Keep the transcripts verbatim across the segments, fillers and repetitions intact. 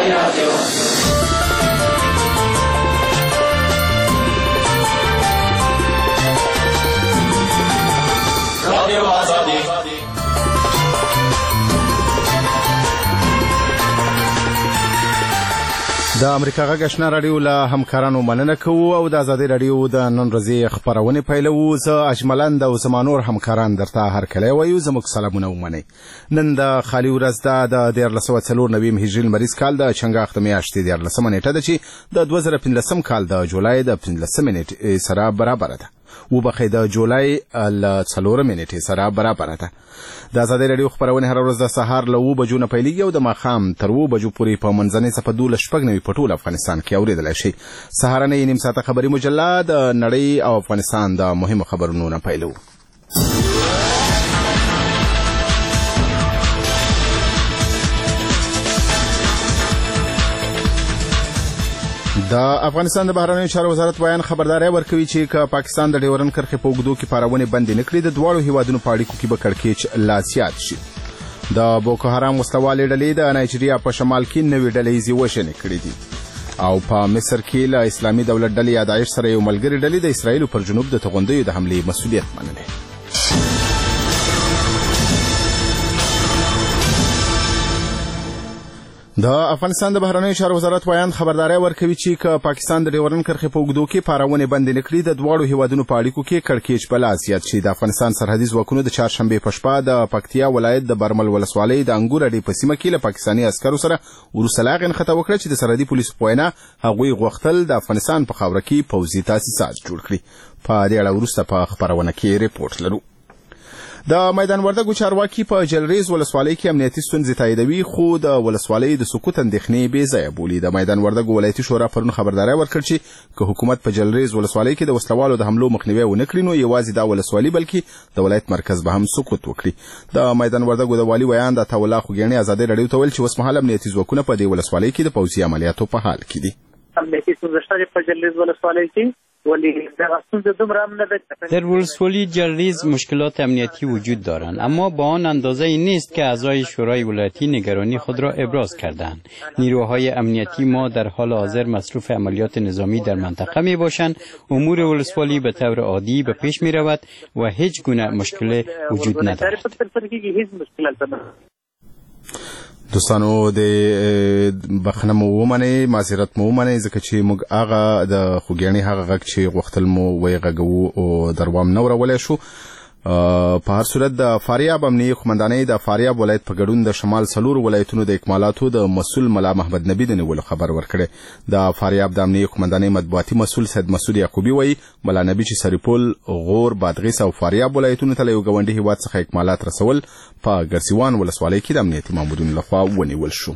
د امریکا غږ آشنا رادیو له همکارانو مننه کوو او د ازادي رادیو د نن ورځې خبرونه پیلوو. زه اجملند او زمانور همکاران درته هر کله وایو زموږ سلامونه ومنئ. نن د خالي ورځ ده د دیارلس سوه څلور نوي هجري لمریز کال د چنګاښ د میاشتې دیارلسمه نیټه ده چې د دوه زره پنځلسم کال د جولای د پنځلسمې نیټې سره برابره ده. وبخښئ د جولای له څلورمې نیټې سره برابره ده. د ازادي رادیو خبرونه هر ورځ د سهار له اوه بجو نه پیلېږي او د ماښام تر اوه بجو پورې په منځنۍ څپه دولس شپږ نوي په ټول افغانستان کې اورېدلی شي. سهارنۍ نیم ساعته خبري مجله د نړۍ او افغانستان د مهمو خبرونو نه پیلوو. د افغانستان د بهرنیو چارو وزارت بیان خبرداري ورکوي چې که پاکستان د ډیورن کرښې په اوږدو کې پارونې بندې نه کړي د دواړو هیوادونو په اړیکو کې به کړکېچ لا زیات شي. د بوکو حرام وسلوالې ډلې د نایجیریا په شمال کې نوې ډلې وژنې کړې دي او په مصر کې له اسلامي دولت ډلې یا داعش سره یو ملګري ډلې د اسرائیلو پر جنوب د توغندیو د حملې مسؤلیت منلی. د افغانستان د بهرنیو چارو وزارت بیان خبرداري ورکوي چې که پاکستان د ډیورن کرښې په اوږدو کې پارونې بندې نه کړي د دواړو هیوادونو په اړیکو کې کړکېچ به لا زیات شي. د افغانستان سرحدي ځواکونو د چهارشنبې په شپه د پکتیا ولایت د برمل ولسوالۍ د انګور اډې په سیمه کې له پاکستاني عسکرو سره وروسته له هغې نښته وکړه چې د سرحدي پولیسو په وینا هغوی غوښتل د افغانستان په خاوره کې پوځي تاسیسات جوړ کړي. په دې اړه وروسته په خپرونه کې ریپورټ لرو. د میدان وردګو چارواکي په جلریز ولسوالۍ کې امنیتي ستونزې تاییدوي خو د ولسوالۍ د سقوط اندېښنې بې ځایه بولي. د میدان وردګو ولایتي شورا پرون خبرداری ورکړ چې که حکومت په جلریز ولسوالۍ کې د وسلوالو د حملو مخنیوی ونه کړي نو یوازې دا ولسوالي بلکې د ولایت مرکز به هم سقوط وکړي. د میدان وردګو د والي ویان د عطاالله خوږیاڼي ازادي رادیو ته ویل چې اوس مهال امنیتي ځواکونه په دې ولسوالۍ کې د پوځي عملیاتو په حال کې دي. امنیتي ستونزې شته په جلریز ولسوالۍ کې در ولسوالی جلریز مشکلات امنیتی وجود دارند اما با آن اندازه ای نیست که اعضای شورای ولایتی نگرانی خود را ابراز کردند. نیروهای امنیتی ما در حال حاضر مصروف عملیات نظامی در منطقه می باشند. امور ولسوالی به طور عادی به پیش می رود و هیچ گونه مشکل وجود ندارد. دوستانو د بخنه مو ومنئ معذرت مو ومنئ ځکه چې موږ هغه د خوږیاڼي هغه غږ چې غوښتل مو ویغږوو او دروام نه ورولی شو. په هر صورت د فاریاب امنیه قومندانۍ د فاریاب ولایت په ګډون د شمال څلورو ولایتونو د اکمالاتو د مسؤل ملا محمد نبی د نیولو خبر ورکړی. د فاریاب د امنیه قومندانۍ مطبوعاتي مسؤل سید مسعود یعقوبي وایي ملا نبی چې سرپل غور بادغیس او فاریاب ولایتونو ته له یو ګاونډي هیواد څخه اکمالات رسول په ګرسیوان ولسوالۍ کې د امنیتي مامورینو لخوا ونیول شو.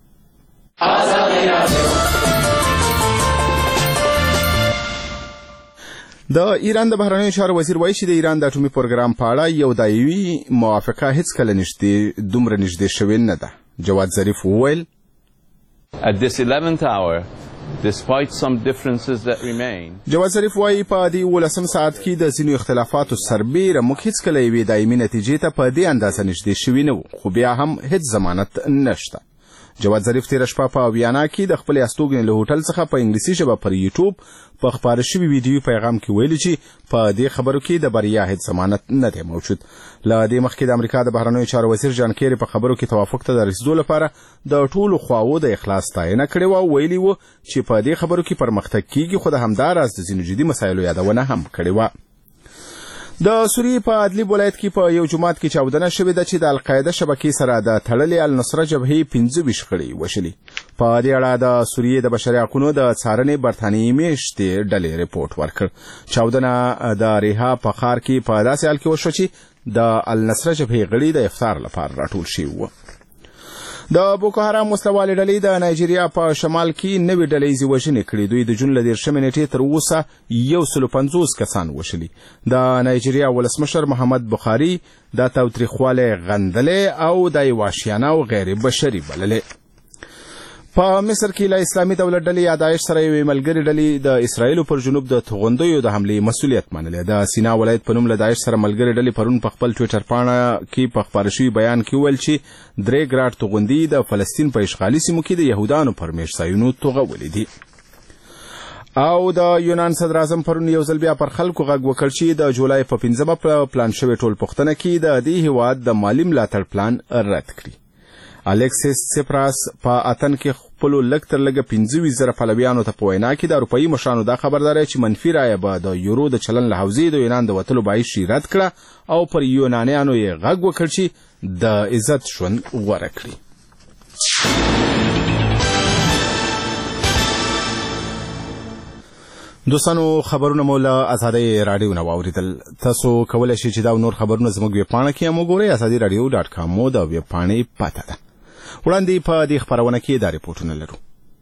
د ایران د بهرنیو چارو وزیر وایي چې د ایران د اټومي پروګرام په اړه یو دایوي موافقه هیڅکله نږدې دومره نږدې شوې نه ده. جواد ظریف وویل At this eleventh hour, despite some differences that remain. جواد ظریف وایي په دې اوولسم ساعت کې د ځینو اختلافاتو سربیره موږ هیڅکله یوې دایمي نتیجې ته په دې اندازه نږدې شوي نه وو خو بیا هم هیڅ ضمانت نشته. جواد ظریف تیره شپه په ویانا کې د خپل استوګنې له هوټل څخه په انګلیسي ژبه پر یوټیوب په خپاره شوي ویډیو پیغام کې ویلي چې په دې خبرو کې د بریا هیڅ ضمانت نه دی موجود. له دې مخکې د امریکا د بهرنیو چارو وزیر جان کیری په خبرو کې توافق ته د رسیدو لپاره د ټولو خواوو د اخلاص ستاینه کړې وه او ویلي وو چې په دې خبرو کې پرمختګ کیږي خو د همداراز د ځینو جدي مسایلو یادونه هم کړې وه. د سوریې په ادلیب ولایت کې په یو جومات کې چاودنه شوې ده چې د القاعده شبکې سره د تړلې النصره جبهې پنځه ویشت غړي وژلي. په دې اړه د سوریې د بشري حقونو د څارنې برتانیې میاشتې ډلې ریپورټ ورکړ. چاودنه د ریحا په ښار کې په داسې حال کې وشوه چې د النصره جبهې غړي د افطار لپاره راټول شوي وو. د بوکو حرام وسلوالې ډلې د نایجیریا په شمال کې نوې ډلې وژنې کړې. دوی د جون له دېرشمې نیټې تر اوسه یو سلو پنځوس کسان وژلي. د نایجیریا ولسمشر محمد بخاري دا تاوتریخوالی غندلی او دا یې وحشیانه او غیر بشري بللی. په مصر کې له اسلامي دولت ډلې یا داعش سره یوې ملګرې ډلې د اسرائیلو پر جنوب د توغندیو د حملې مسؤلیت منلی. د سینا ولایت په نوم له داعش سره ملګرې ډلې پرون په خپل ټویټر پاڼه کې په خپاره شوي بیان کې وویل چې درې ګراډ توغندي د فلسطین په اشغالي سیمو کې د یهودانو پر میرزایونو توغولې دي. او د یونان صدر اعظم پرون یو ځل بیا پر خلکو غږ وکړ چې د جولای په پنځمه په پلان شوې ټولپوښتنه کې د دې هیواد د مالي ملاتړ پلان رد کړي. الکسیس سپراس په اتن کې خپلو لږ تر لږه پنځه ویشت زره پلویانو ته په وینا کې د اروپایي مشرانو دا خبرداری چې منفي رایه به د یورو د چلن له حوزې د یونان د وتلو باعث شي رد کړه او پر یونانیانو یې غږ وکړ چې د عزت ژوند غوره کړي. دوستانو خبرونه مو له ازادۍ راډیو نه واوریدل. تاسو کولی شئ چې دا نور خبرونه زموږ ویبپاڼه کې هم وګورئ. ازادي راډیو ډاټ کام مو د ویبپاڼې پته ده. وړاندې په دې خپرونه کې دا ریپورټونه لرو.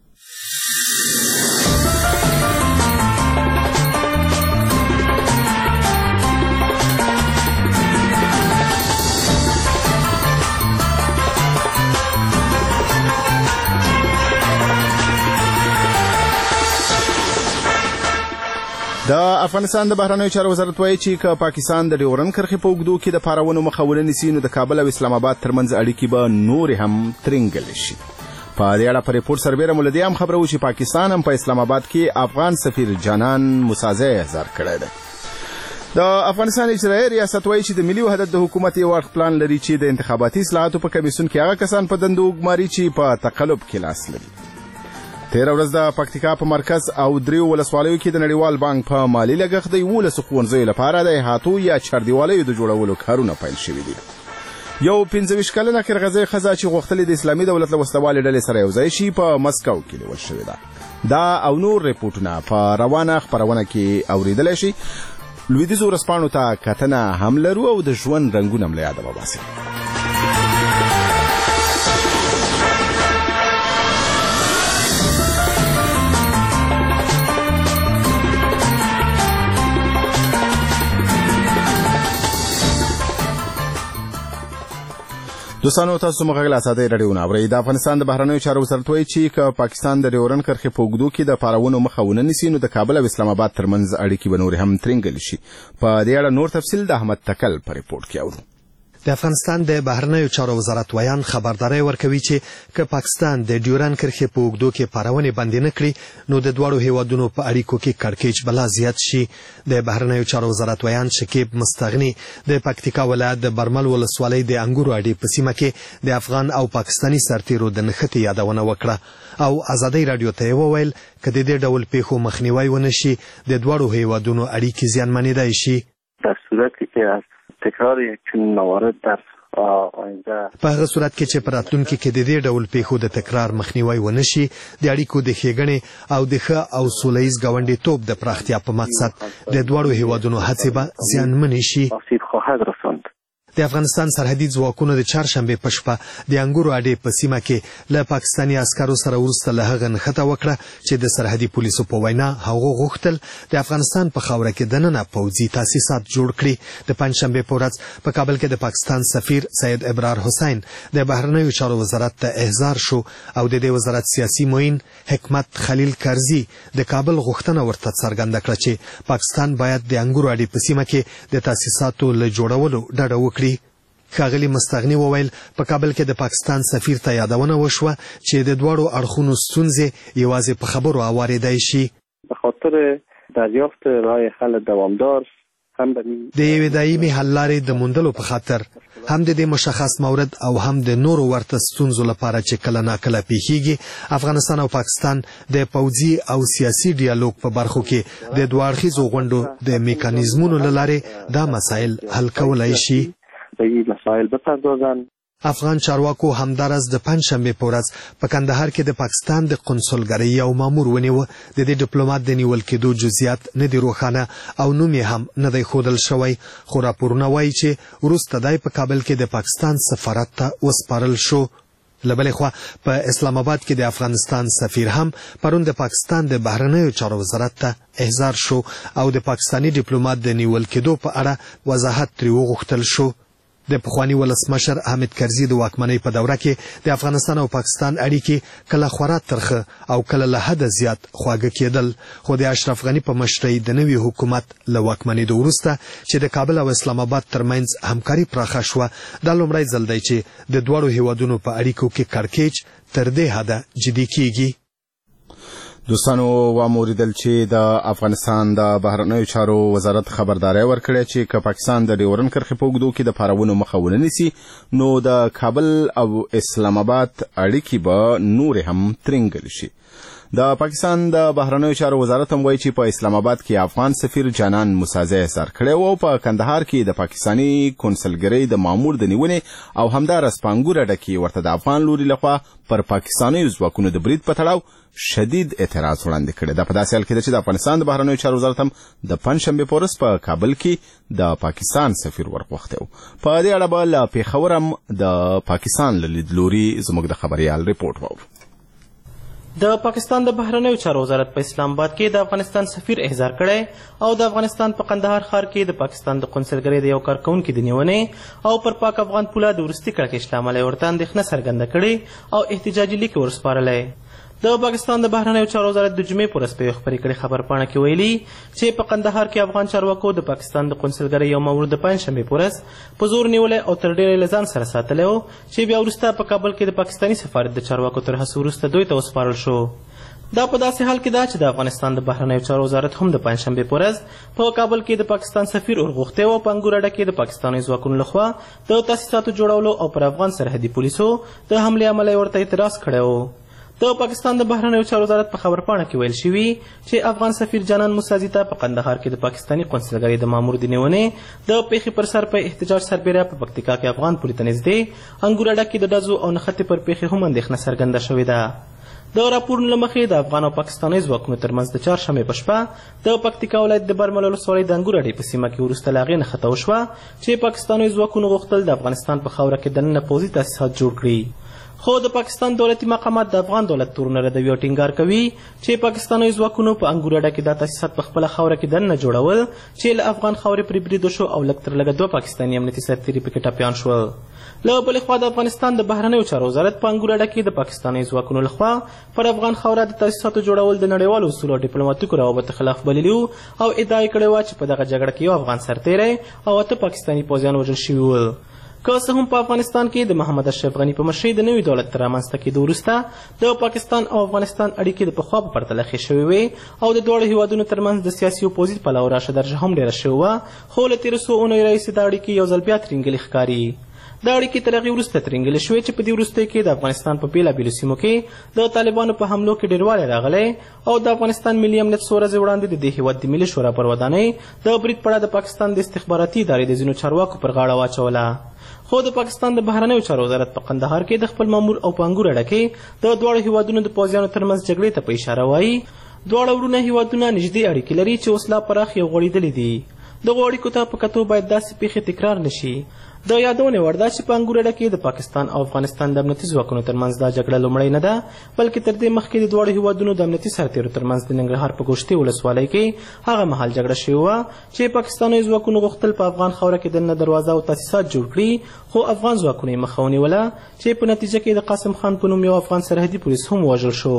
د افغانستان د بهرنیو چارو وزارت وایي چې که پاکستان د ډیورن کرښې په اوږدو کې د پارونو مخه ونه نیسي نو د کابل او اسلام آباد ترمنځ اړیکې به نورې هم ترنګلې شي. په دې اړه په ریپورټ سربیره مو له دې هم خبره و چې پاکستان هم په اسلام آباد کې افغان سفیر جانان موسازی احضار کړی دی. د افغانستان اجرایي ریاست وایي چې د ملي وحدت د حکومت یو اړخ پلان لري چې د انتخاباتي اصلاحاتو په کمیسیون کې هغه کسان په دندو وګماري چې په تقلب کې لاس لري. تیره ورځ د پکتیکا په مرکز او دریو ولسوالیو کې د نړیوال بانک په مالي لګښت د یولسو ښوونځیو لپاره د احاطو یا چاردیوالیو د جوړولو کارونه پیل شوي دي. یو پنځه ویشت کلنه کرغزۍ ښځه چې غوښتلې د اسلامي دولت له وسلوالې ډلې سره یوځای شي په مسکو کې نیول شوې ده. دا او نور ریپورټونه په روانه خپرونه کې اورېدلی شي. لویدیځو ورځپاڼو ته کتنه هم لرو او د ژوند رنګونه هم له یاده وباسي. دوستانو تاسو موږ له ازادۍ راډیو نه اورئ. د افغانستان د بهرنیو چارو وزارت وایي چې که پاکستان د ډیورن کرښې په اوږدو کې د پارونو مخه ونه نیسي نو د کابل او اسلام آباد ترمنځ اړیکې به نورې هم ترنګلې شي. په دې اړه نور تفصیل د احمد تکل په ریپورټ کې اورو. د افغانستان د بهرنیو چارو وزارت ویان خبرداری ورکوي چې که پاکستان د ډیورن کرښې په اوږدو کې پارونې بندې نه کړي نو د دواړو هیوادونو په اړیکو کې کړکېچ بلا زیات شي. د بهرنیو چارو وزارت ویان شکیب مستغني د پکتیکا ولایت د برمل ولسوالۍ د انګورو اډې په سیمه کې د افغان او پاکستاني سرتیرو د نښتې یادونه وکړه او ازادۍ راډیو ته یې وویل که د دې ډول پیښو مخنیوی ونه شي د دواړو هیوادونو اړیکې زیانمنېدای شي. در صورتی که از تکرار یک چنین موارد در آینده په هغه صورت کې چې په راتلونکي کې د دې ډول پیښو د تکرار مخنیوی ونه شي د اړیکو د ښېګڼې او د ښه او سوله ییز ګاونډیتوب د پراختیا په مقصد د دواړو هیوادونو هڅې به زیانمنې شي. آسیب خواهد رساند. د افغانستان سرحدي ځواکونو د چهارشنبې په شپه د انګورو اډې په سیمه کې له پاکستاني عسکرو سره وروسته له هغه نښته وکړه چې د سرحدي پولیسو په وینا هغو غوښتل د افغانستان په خاوره کې دننه پوځي تاسیسات جوړ کړي. د پنجشنبې په ورځ په کابل کې د پاکستان سفیر سید ابرار حسین د بهرنیو چارو وزارت ته احضار شو او د دې وزارت سیاسي معین حکمت خلیل کرزي د کابل غوښتنه ورته څرګنده کړه چې پاکستان باید د انګورو اډې په سیمه کې د تاسیساتو له جوړولو ډډه وکړي. ښاغلي مستغني وویل په کابل کې د پاکستان سفیر ته یادونه وشوه چې د دواړو اړخونو ستونزې یوازې په خبرو هوارېدای شي. به خاطر دریافت راه حل دوامدار هم د یوې دایمي حل لارې د موندلو په خاطر هم د دې مشخص مورد او هم د نورو ورته ستونزو لپاره چې کله ناکله پیښیږي افغانستان او پاکستان د پوځي او سیاسي ډیالوګ په برخو کې د دوه اړخیزو غونډو د میکانیزمونو له لارې دا مسایل حل کولای شي. به این مسائل بپردازند. افغان چارواکو همدارس د پنجشنبې په ورځ په کندهار کې د پاکستان د قنصلګرۍ یو مامور ونیوه. د دې ډیپلوماټ د نیول کېدو جزئیات نه دي روښانه او نوم یې هم نه دی ښودل شوی خو راپورونه وایي چې وروسته دی په کابل کې د پاکستان سفارت ته وسپارل شو. له بلې خوا په اسلام آباد کې د افغانستان سفیر هم پرون د پاکستان د بهرنیو چارو وزارت ته احضار شو او د پاکستاني ډیپلوماټ د نیول کېدو په اړه وضاحت ترې وغوښتل شو. د پخوانی ولسمشر حامد کرزي د واکمنۍ په دوره کې د افغانستان او پاکستان اړیکې کله خورا ترخه او کله له حده زیات خواږه کېدل، خو د اشرف غني په مشرۍ د نوي حکومت له واکمنېدو وروسته چې د کابل او اسلام آباد ترمنځ همکاري پراخه شوه، دا لومړی ځل دی چې د دواړو هیوادونو په اړیکو کې کړکېچ تر دې حده جدي کیږي. دوستانو واوریدل چې د افغانستان د بهرنیو چارو وزارت خبرداري ورکړه چې که پاکستان د ډیورن کرښې په اوږدو کې د پارونو مخه ونه نیسي نو د کابل او اسلام آباد اړیکې به نور هم ترنګل شي. د پاکستان د بهرنیو چارو وزارت هم وایي چې په اسلام آباد کې افغان سفیر جانان موسازی احضار کړی او په کندهار کې د پاکستاني کونسلګرۍ د مامور د نیونې او همدارس په انګور اډه کې ورته د افغان لوري لخوا پر پاکستاني ځواکونو د برید په تړاو شدید اعتراض وړاندې کړی. دا په داسې حال کې ده چې د افغانستان د بهرنیو چارو وزارت هم د پنجشنبې په ورځ په کابل کې د پاکستان سفیر ورغوښتی و. په دې اړه به له پېښور هم د پاکستان له لیدلوري زموږ د خبریال ریپورټ واورو. د پاکستان د بهرنیو چارو وزارت په اسلام آباد کې د افغانستان سفیر احضار کړی او د افغانستان په قندهار ښار کې د پاکستان د قونسلګرۍ د یو کارکونکي د نیونې او پر پاک افغان پوله د وروستي کړکېچ له امله یې ورته اندېښنه څرګنده کړې او احتجاجي لیک ورسپارلی. د پاکستان د بهرنیو چارو وزارت د جمعې په ورځ په یوه خپرې کړې خبرپاڼه کې ویلي چې په قندهار کې افغان چارواکو د پاکستان د قونسلګرۍ یو مامور د پنجشنبې په ورځ په زور نیولی او تر ډېره له ځان سره ساتلی و چې بیا وروسته په کابل کې د پاکستاني سفارت د چارواکو تر هڅو وروسته دوی ته وسپارل شو. دا په داسې حال کې ده چې د افغانستان د بهرنیو چارو وزارت هم د پنجشنبې په ورځ په کابل کې د پاکستان سفیر ورغوښتی و په انګور اډه کې د پاکستاني ځواکونو لخوا د تاسیساتو جوړولو او پر افغان سرحدي پولیسو د حملې امله یې ورته اعتراض کړی و. د پاکستان د بهرنیو چارو وزارت په خبرپاڼه کې ویل شوي چې افغان سفیر جانان موسازي ته په قندهار کې د پاکستاني قونسلګرۍ د مامور د نیونې د پیښې پر سر په احتجاج سربیره په پکتیکا کې افغان پولې ته نږدې انګور اډه کې د ډزو او نښتې پر پیښې هم اندېښنه څرګنده شوې ده. د راپورونو له مخې د افغان او پاکستاني ځواکونو ترمنځ د چهارشنبې په شپه د پکتیکا ولایت د برمل ولسوالۍ د انګور اډې په سیمه کې وروسته له هغې نښته وشوه چې پاکستاني ځواکونو غوښتل د افغانستان په خاوره کې دننه پوځي تاسیسات جوړ کړي، خو د پاکستان دولتي مقامات د افغان دولت تورونه ردوي او ټینګار کوي چې پاکستاني ځواکونو په انګور اډه کې دا تاسیسات په خپله خاوره کې دننه جوړول چې له افغان خاورې پرې برید وشو او لږ تر لږه دوه پاکستاني امنیتي سرتېري پکې ټپیان شول. له بلې خوا د افغانستان د بهرنیو چارو وزارت په انګور اډه کې د پاکستاني ځواکونو لخوا پر افغان خاوره د تاسیساتو جوړول د نړیوالو اصولو او ډیپلوماتیکو روابطو خلاف بللي وو او ادعا یې کړې وه چې په دغه جګړه کې یو افغان سرتېری او اته پاکستاني پوځیان وژل شوي ول. که څه هم په افغانستان کې د محمد اشرف غني په مشرۍ د نوي دولت تر رامنځته کېدو وروسته د پاکستان او افغانستان اړیکې د پخوا په پرتله ښې شوې وې او د دواړو هیوادونو ترمنځ د سیاسي او پوځي پلوه راشه درجه هم ډېره شوې وه، خو له تېرو څو اونیو راهیسې دا اړیکې یو ځل بیا ترینګلې ښکاري. دا اړیکې تر هغې وروسته ترینګلې شوې چې په دې وروستیو کې د افغانستان په بېلابېلو سیمو کې د طالبانو په حملو کې ډېروالی راغلی او د افغانستان ملي امنیت څو ورځې وړاندې د دې هېواد د ملي شورا پر ودانۍ د برید په اړه د پاکستان د استخباراتي ادارې د ځینو چارواکو پر غاړه واچوله. خو د پاکستان د بهرنیو چارو وزارت په قندهار کې د خپل مامور او په انګور اډه کې د دواړو هېوادونو د پوځیانو ترمنځ جګړې ته په اشاره وایي دواړه وروڼه هېوادونه نږدې اړیکې لري چې اوس لا پراخ یو غوړېدلي دي. دغو اړیکو ته په کتو باید داسې پیښې تکرار نه شي. د یادونې وړ ده چې په انګور اډه کې د پاکستان او افغانستان د امنیتي ځواکونو ترمنځ دا جګړه لومړۍ نه ده، بلکې تر دې مخکې د دواړو هېوادونو د امنیتي سرتېرو ترمنځ د ننګرهار په ګوشتې ولسوالۍ کې هغه مهال جګړه شوې وه چې پاکستاني ځواکونو غوښتل په افغان خاوره کې دننه دروازه او تاسیسات جوړ کړي، خو افغان ځواکونو یې مخه ونیوله چې په نتیجه کې د قاسم خان په نوم یو افغان سرحدي پولیس هم ووژل شو.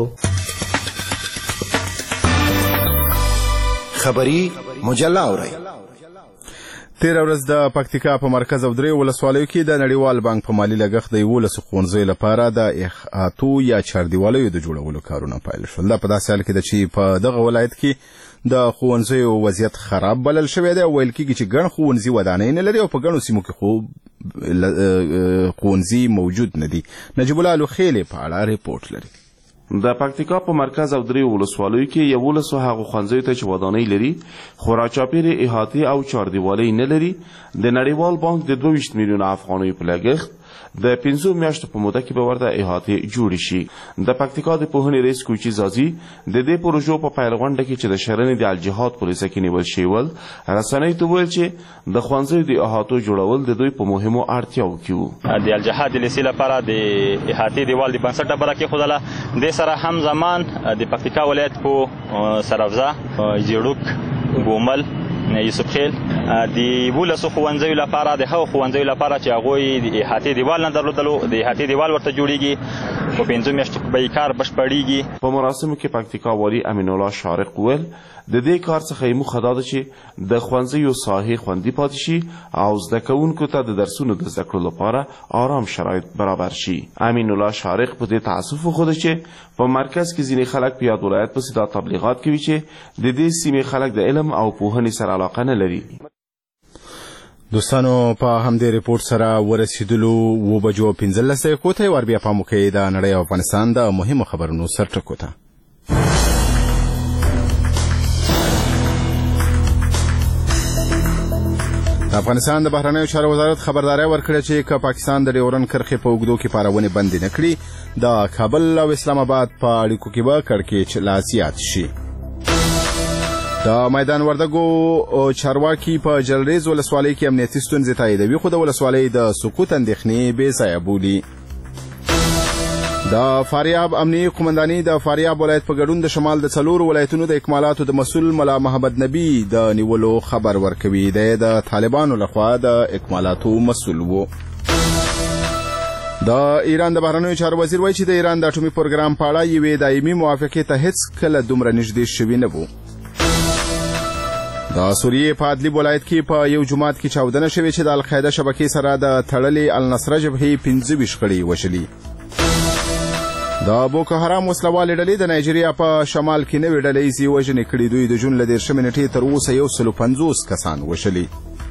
خبری مجله اورئ. تېره ورځ د پکتیکا په مرکز او درې ولسوالیو کې د نړیوال بانک په مالي لګښت د یولسو ښوونځیو لپاره د احاطو یا چاردیوالیو د جوړولو کارونه پیل شول. دا په داسې حال کې ده چې په دغه ولایت کې د ښوونځیو وضعیت خراب بلل شوی دی او ویل کېږي چې ګڼ ښوونځي ودانۍ نه لري او په ګڼو سیمو کې خو ښوونځي موجود نه دي. نجیب الله لوخیلې په اړه ریپورټ لري. د پکتیکا په مرکز او درې ولسوالیو کې یولسو هغو ښوونځیو ته چې ودانۍ لري خو راچاپېرې احاطې او چاردیوالۍ نه لري د نړیوال بانک د دوه ویشت میلیونه افغانیو په لګښت د پنځو میاشتو په موده کې به ورته احاطې جوړې شي. د پکتیکا د پوهنې رئیس کوچي زازي د دې پروژو په پیل غونډه کې چې د شرنې د الجهاد په لیسه کې نیول شوي ول رسنیو ته وویل چې د ښوونځیو د احاطو جوړول د دوی په مهمو اړتیاوو کې وو. د الجهاد د لیسې لپاره د احاطې دیوال د بنسټ ډبره کېښودله. دې سره همزمان د پکتیکا ولایت په سرافزا، جیړوک، ګومل، یوسف خیل د یولسو ښوونځیو لپاره د هغو ښوونځیو لپاره چې هغوی د احاطې دیوال نه درلودلو د احاطې دیوال ورته جوړیږي په پنځو میاشتو کې به یې کار بشپړیږي. په مراسمو کې پکتیکا والي امین الله شارق وویل د دې کار څخه یې موخه دا ده چې د ښوونځیو ساحې خوندي پاتې شي او زده کوونکو ته د درسونو د زده کړو لپاره آرام شرایط برابر شي. امین الله شارق په دې تاسف وښوده چې په مرکز کې ځینې خلک په یاد ولایت پسې دا تبلیغات کوي چې د دې سیمې خلک د علم او پوهنې سره علاقه نه لري. دوستانو په همدې ریپورت سره ورسېدلو اوه بجو پنځلس دقیقو ته ور بیا پام وکړئ د نړۍ او افغانستان د مهمو خبرونو سرټکو ته. د افغانستان د بهرنیو چارو وزارت خبرداری ورکړه چې که پاکستان د ډیورنډ کرښې په اوږدو کې پارونې بندې نه کړي د کابل او اسلام آباد په اړیکو کې به کړکېچ لا زیات شي. د میدان وردګو چارواکي په جلریز ولسوالۍ کې امنیتي ستونزې تاییدوي خو د ولسوالۍ د سقوط اندېښنې بې ځایه بولي. د فاریاب امنیي قومنداني د فاریاب ولایت په ګډون د شمال د څلورو ولایتونو د اکمالاتو د مسؤل ملا محمد نبی د نیولو خبر ورکوي. د طالبانو لخوا د اکمالاتو مسؤل و. د ایران د بهرنیو چارو وزیر وایي چې د ایران د اټومي پروګرام په اړه یوې دایمي موافقې ته هیڅ کله دومره نږدې شوي نه وو. د سوریې په ادلیب ولایت کې په یو جومات کې چاودنه شوې چې د القاعده شبکې سره د تړلې النصره جبهې پنځه ویشت غړي وژلي. د بوکو حرام وسلوالې ډلې د نایجیریا په شمال کې نوې ډلې ایزې وژنې کړي. دوی د جون له دېرشمې نېټې تر اوسه یو سل پنځوس کسان وژلي.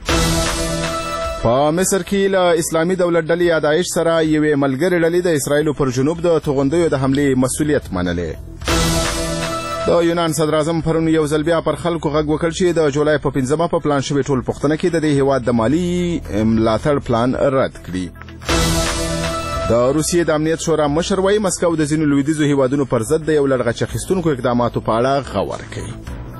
په مصر کې له اسلامي دولت ډلې یا داعش سره یوې ملګرې ډلې د اسرائیلو پر جنوب د توغندیو د حملې مسؤلیت منلی. د یونان صدر اعظم پرون یو ځل بیا پر خلکو غږ وکړ چې د جولای په پنځمه په پلان شوې ټول پوښتنه کې د دې هیواد د مالي ملاتړ پلان رد کړي. د روسیې د امنیت شورا مشر وایي مسکو د ځینو لویدیځو هیوادونو پر ضد د یو لړ غچ اخیستونکو اقداماتو په اړه غور کوي.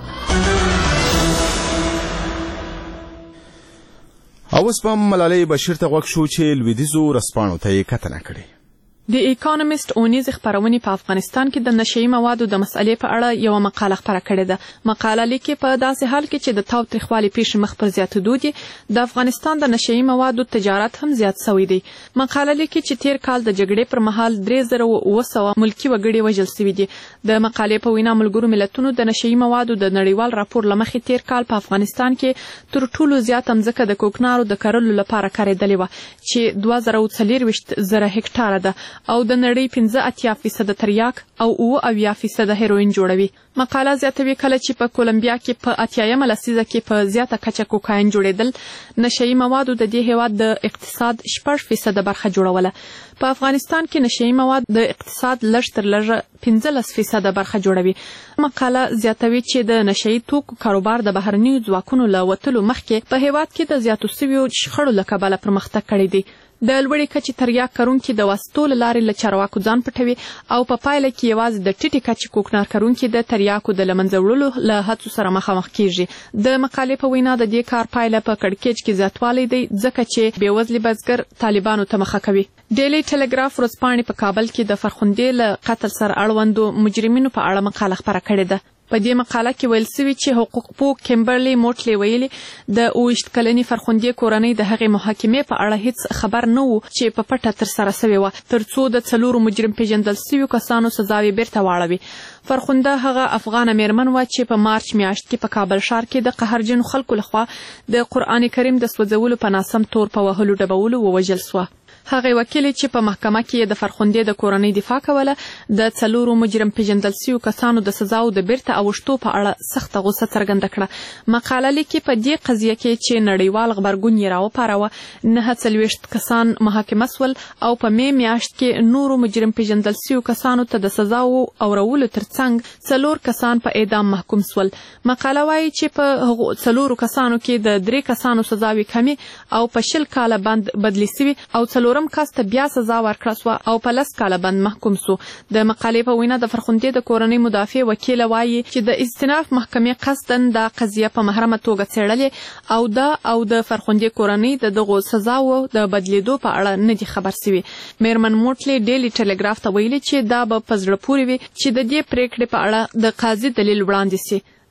اوس په ملالۍ بشیر ته غوږ شو چې لویدیځو رسپاڼو ته یې کتنه کړې. د اکانومیست اونیز خبرونې په افغانستان کې د نشئی موادو د مسئلې په اړه یو مقاله خپره کړې ده. مقاله لیکي په داسې حال کې چې د تاوتریخوالي پیښې مخ پر زیاتېدو دي د افغانستان د نشئی موادو تجارت هم زیات شوی دی. مقاله لیکي چې تیر کال د جګړې پر مهال درې زره اوه سوه ملکي وګړي وژل شوي دي. د مقالې په وینا ملګرو ملتونو د نشئی موادو د نړیوال راپور له مخې تیر کال په افغانستان کې تر ټولو زیاته مځکه د کوکنارو د کرلو لپاره کارېدلې وه چې دوه زره څلوېښت زره هکټاره ده او د نړۍ پنځه اتیا فیصده تریاک او اوه اویا فیصده هیروین جوړوي. مقاله زیاتوي کله چې په کولمبیا کې په اتیایمه لسیزه کې په زیاته کچه کوکاین جوړېدل نشئی موادو د دې هیواد د اقتصاد شپږ فیصده برخه جوړوله. په افغانستان کې نشئی مواد د اقتصاد لږ تر لږه پنځلس فیصده برخه جوړوي. مقاله زیاتوي چې د نشئی توکو کاروبار د بهرنیو ځواکونو له وتلو مخکې په هیواد کې د زیاتو سویو شخړو له کبله پرمختګ کړی دی. د لوړې کچې تریاک کرونکي د واسطو له لارې له چارواکو ځان پټوي او په پایله کې یوازې د ټیټې کچې کوکنار کرونکي د تریاکو د له منځه وړلو له هڅو سره مخامخ کیږي. د مقالې په وینا د دې کار پایله په کړکېچ کې زیاتوالی دی ځکه چې بېوزلي بزګر طالبانو ته مخه کوي. ډیلی ټلګراف ورځپاڼې په کابل کې د فرخندې له قتل سره اړوندو مجرمینو په اړه مقاله خپره کړې ده. په دې مقاله کې ویل سوي چې حقوق پوه کیمبرلی موټلی ویلي د اوویشت کلنې فرخندې کورنۍ د هغې محاکمې په اړه هیڅ خبر نه و چې په پټه ترسره سوې وه تر څو د څلورو مجرم پیژندل سویو کسانو سزاوې بیرته واړوي. فرخنده هغه افغانه میرمن وه چې په مارچ میاشت کې په کابل ښار کې د قهرجنو خلکو لخوا د قرآن کریم د سوځولو په ناسم تور په وهلو ډبولو ووژل سوه. هغې وکیلې چې په محکمه کې د فرخندې د کورنۍ دفاع کوله د څلورو مجرم پیژندل سویو کسانو د سزاو د بیرته اوښتو په اړه سخته غوسه څرګنده کړه. مقاله لیکي په دې قضیه کې چې نړیوال غبرګون یې راوپاروه نهه څلوېښت کسان محاکمه سول او په می میاشت کې نورو مجرم پیژندل سویو کسانو ته د سزاو اورولو ترڅنګ څلور کسان په اعدام محکوم سول. مقاله وایي چې په هغو څلورو کسانو کې د درې کسانو سزاوې کمې او په شل کاله بند بدلې سوي او څلور څلورم کس ته بیا سزا ورکړه سوه او په لس کاله بند محکوم سو. د مقالې په وینا د فرخندې د کورنۍ مدافع وکیله وایي چې د استئناف محکمې قصدا دا قضیه په محرمه توګه څېړلې او دا او د فرخندې کورنۍ د دغو سزاو د بدلیدو په اړه نه دي خبر سوي. میرمن موټلی ډیلی ټلګراف ته ویلي چې دا به په زړه پورې وي چې د دې پریکړې په اړه د قاضي دلیل وړاندې سي.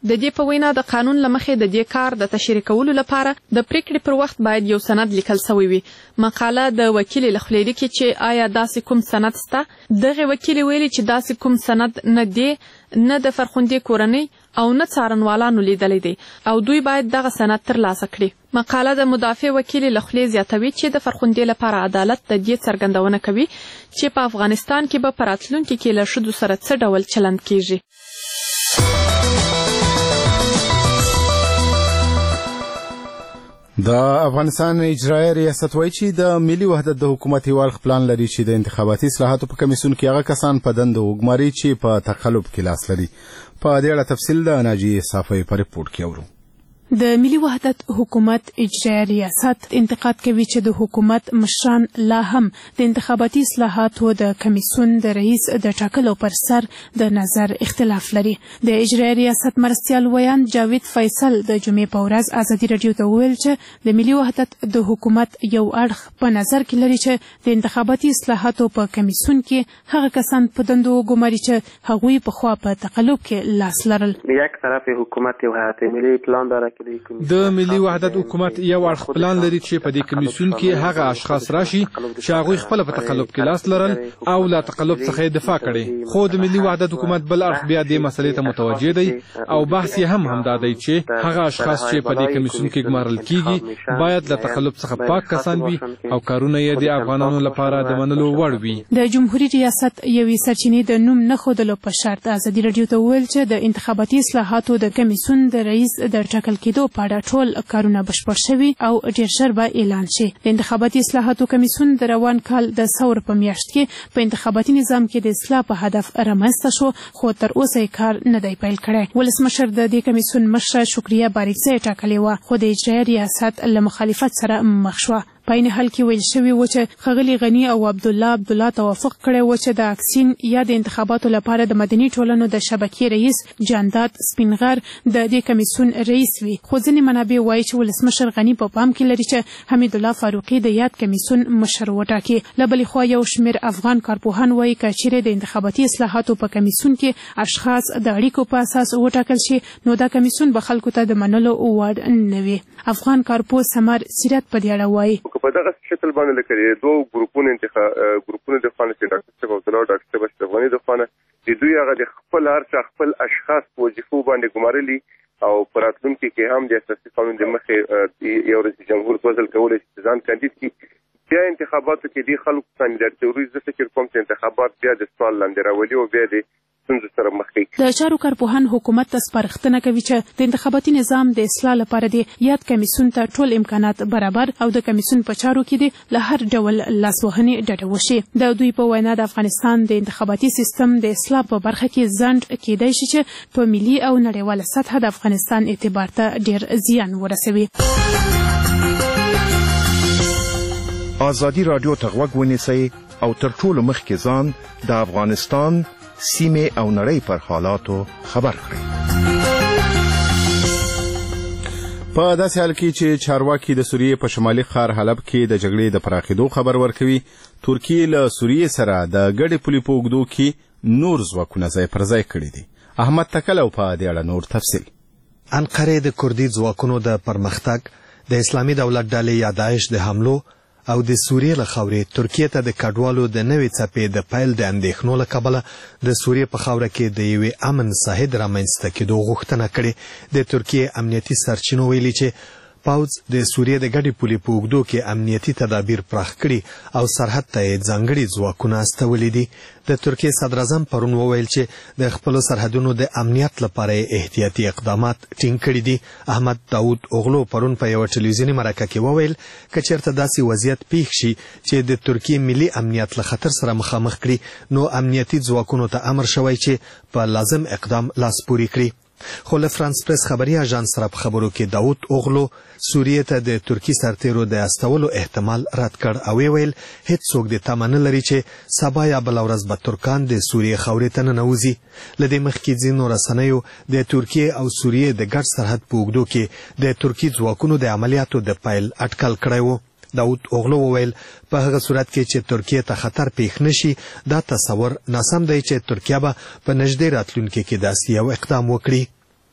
د دې په وینا د قانون له مخې د دې کار د تشریح کولو لپاره د پریکړې پر وخت باید یو سند لیکل شوی وي. مقاله د وکیل له خولې لیکي چې آیا داسې کوم سند شته. دغه وکیل ویلي چې داسې کوم سند نه دی، نه د فرخندې کورنۍ او نه څارنوالانو لیدلی دی او دوی باید دغه سند ترلاسه کړي. مقاله د مدافع وکیل له خولې زیاتوي چې د فرخندې لپاره عدالت د دې څرګندونه کوي چې په افغانستان کې به په راتلونکي کې له ښځو سره څه ډول چلند کیږي. د افغانستان اجرایي ریاست وایي چې د ملي وحدت د حکومت یو اړخ پلان لري چې د انتخاباتي اصلاحاتو په کمیسیون کې هغه کسان په دندو وګماري چې په تقلب کې لاس لري. په دې اړه تفصیل د ناجیې صافی په ریپورت کې اورو. د ملي وحدت حکومت اجرایي ریاست انتقاد کوي چې د حکومت مشران لا هم د انتخاباتي اصلاحاتو د کمیسیون د رئیس د ټاکلو پر سر د نظر اختلاف لري. د اجرایي ریاست مرستیال ویان جاوید فیصل د جمعې په ورځ ازادي راډیو ته وویل چې د ملي وحدت د حکومت یو اړخ په نظر کې لري چې د انتخاباتي اصلاحاتو په کمیسیون کې هغه کسان په دندو وګماري چې هغوی پخوا په تقلب کې لاس لرل. یک طرف حکومت یو هیئت ملی پلان داره د ملي وحدت حکومت یو اړخ پلان لري چې په دې کمیسیون کې هغه اشخاص راشي چې هغوی خپل په تقلب کې لاس لرل او لا تقلب څخه دفاع کړي. خو د ملي وحدت حکومت بل اړخ بیا دې مسلې ته متوجه دی او بحث یې هم همدا دی چې هغه اشخاص چې په دې کمیسیون کې ګمارل کیږي باید له تقلب څخه پاک کسان وي او کارونه یې د افغانانو لپاره د منلو وړ وي. د جمهوریت ریاست یوې سرچینې د نوم نه ښودلو په شرط ازادي راډیو ته وویل چې د انتخاباتي اصلاحاتو د کمیسیون د رئیس د ټاکل کېدو په اړه ټول کارونه بشپړ شوي او ډېر ژر به اعلان شي. د انتخاباتي اصلاحاتو کمیسیون د روان کال د ثور په میاشت کې په انتخاباتي نظام کې د اصلاح په هدف رامنځته شو، خو تر اوسه یې کار نه دی پیل کړی. ولسمشر د دې کمیسیون مشره شکریه باریکزی ټاکلې وه، خو د اجرایي ریاست له مخالفت سره مخ شوه. په این حال کې ویل شوي و چې ښاغلي غني او عبدالله عبدالله توافق کړی و چې د اکسین یا د انتخاباتو لپاره د مدني ټولنو د شبکې رئیس جانداد سپینغر د دې کمیسیون رئیس وي. خو ځینې منابع وایي چې ولسمشر غني په پام کې لري چې حمید الله فاروقي د یاد کمیسیون مشر وټاکي. له بلې خوا یو شمېر افغان کارپوهان وایي که چیرې د انتخاباتي اصلاحاتو په کمیسیون کې اشخاص د اړیکو په اساس وټاکل شي نو دا کمیسیون به خلکو ته د منلو وړ نه وي. افغان کارپوه سمر سیرت په دې اړه وایي په دغه شکل باندې لکه دوه ګروپونه انتخاب ګروپونه د خانه چې ډاکټر صاحب او دلته ډاکټر صاحب اشرفغانی د خانه د دوی هغه د خپل هر خپل اشخاص په وظیفو باندې ګمارلي او په راتلونکي کې هم د اساسي قانون د مخې یو رئیس جمهور وزل کولای شي ځان کاندید کړي. بیا انتخاباتو کې د خلکو کاندیدات توري زه فکر کوم چې انتخابات بیا د سوال لاندې راولي او بیا د د چارو کارپوهان حکومت ته سپارښتنه کوي چې د انتخاباتي نظام د اصلاح لپاره د یاد کمیسیون ته ټول امکانات برابر او د کمیسیون په چارو کې د له هر ډول لاسوهنې ډډه وشي. د دوی په وینا د افغانستان د انتخاباتي سیستم د اصلاح په برخه کې ځنډ کېدای شي چې په ملي او نړیواله سطحه د افغانستان اعتبار ته ډېر زیان ورسوي. ازادي راډیو ته غوږ ونیسئ او تر ټولو مخکې ځان د افغانستان سیمه او نړۍ پر حالاتو خبر کړئ. په داسې حال کې چې چارواکي د سوریې په شمالي ښار حلب کې د جګړې د پراخېدو خبر ورکوي، ترکیې له سوریې سره د ګډې پولې په اوږدو کې نور ځواکونه ځای پر ځای کړي دي. احمد تکل او په دې اړه نور تفصیل. انقره د کردي ځواکونو د پرمختګ د اسلامي دولت ډلې یا داعش د حملو او د سوریې له خاورې ترکیې ته د کډوالو د نوې څپې د پیل د اندېښنو له کبله د سوریې په خاوره کې د یوې امن ساحې د رامنځته کېدو غوښتنه کړې. د ترکیې امنیتي سرچینو ویلي چې پوځ د سوریې د ګډې پولې په اوږدو کې امنیتي تدابیر پراخ کړي او سرحد ته یې ځانګړي ځواکونه استولي دي. د ترکیې صدر اعظم پرون وویل چې د خپلو سرحدونو د امنیت لپاره احتیاطي اقدامات ټینګ کړي دي. احمد داود اوغلو پرون په یوه ټلویزیوني مرکه کې وویل که چېرته داسې وضعیت پیښ شي چې د ترکیې ملي امنیت له خطر سره مخامخ کړي نو امنیتي ځواکونو ته امر شوی چې په لازم اقدام لاس پورې کړي. خو له فرانس پریس خبري اژانس سره په خبرو کې داود اوغلو سوریې ته د ترکي سرتیرو د استولو احتمال رد کړ او ویل هیڅ څوک د تمه نه لري چې سبا یا بله ورځ به ترکان د سوریې خاورې ته ننوځي. له دې مخکې ځینو رسنیو د ترکیې او سوریې د ګډ سرحد په اوږدو کې د ترکي ځواکونو د عملیاتو د پیل اټکل کړی و. داود اوغلو وویل په هغه صورت کې چې ترکیې ته خطر پیښ نشي دا تصور ناسم دی چې ترکیه به په نږدې راتلونکي کې داسې یو اقدام وکړي.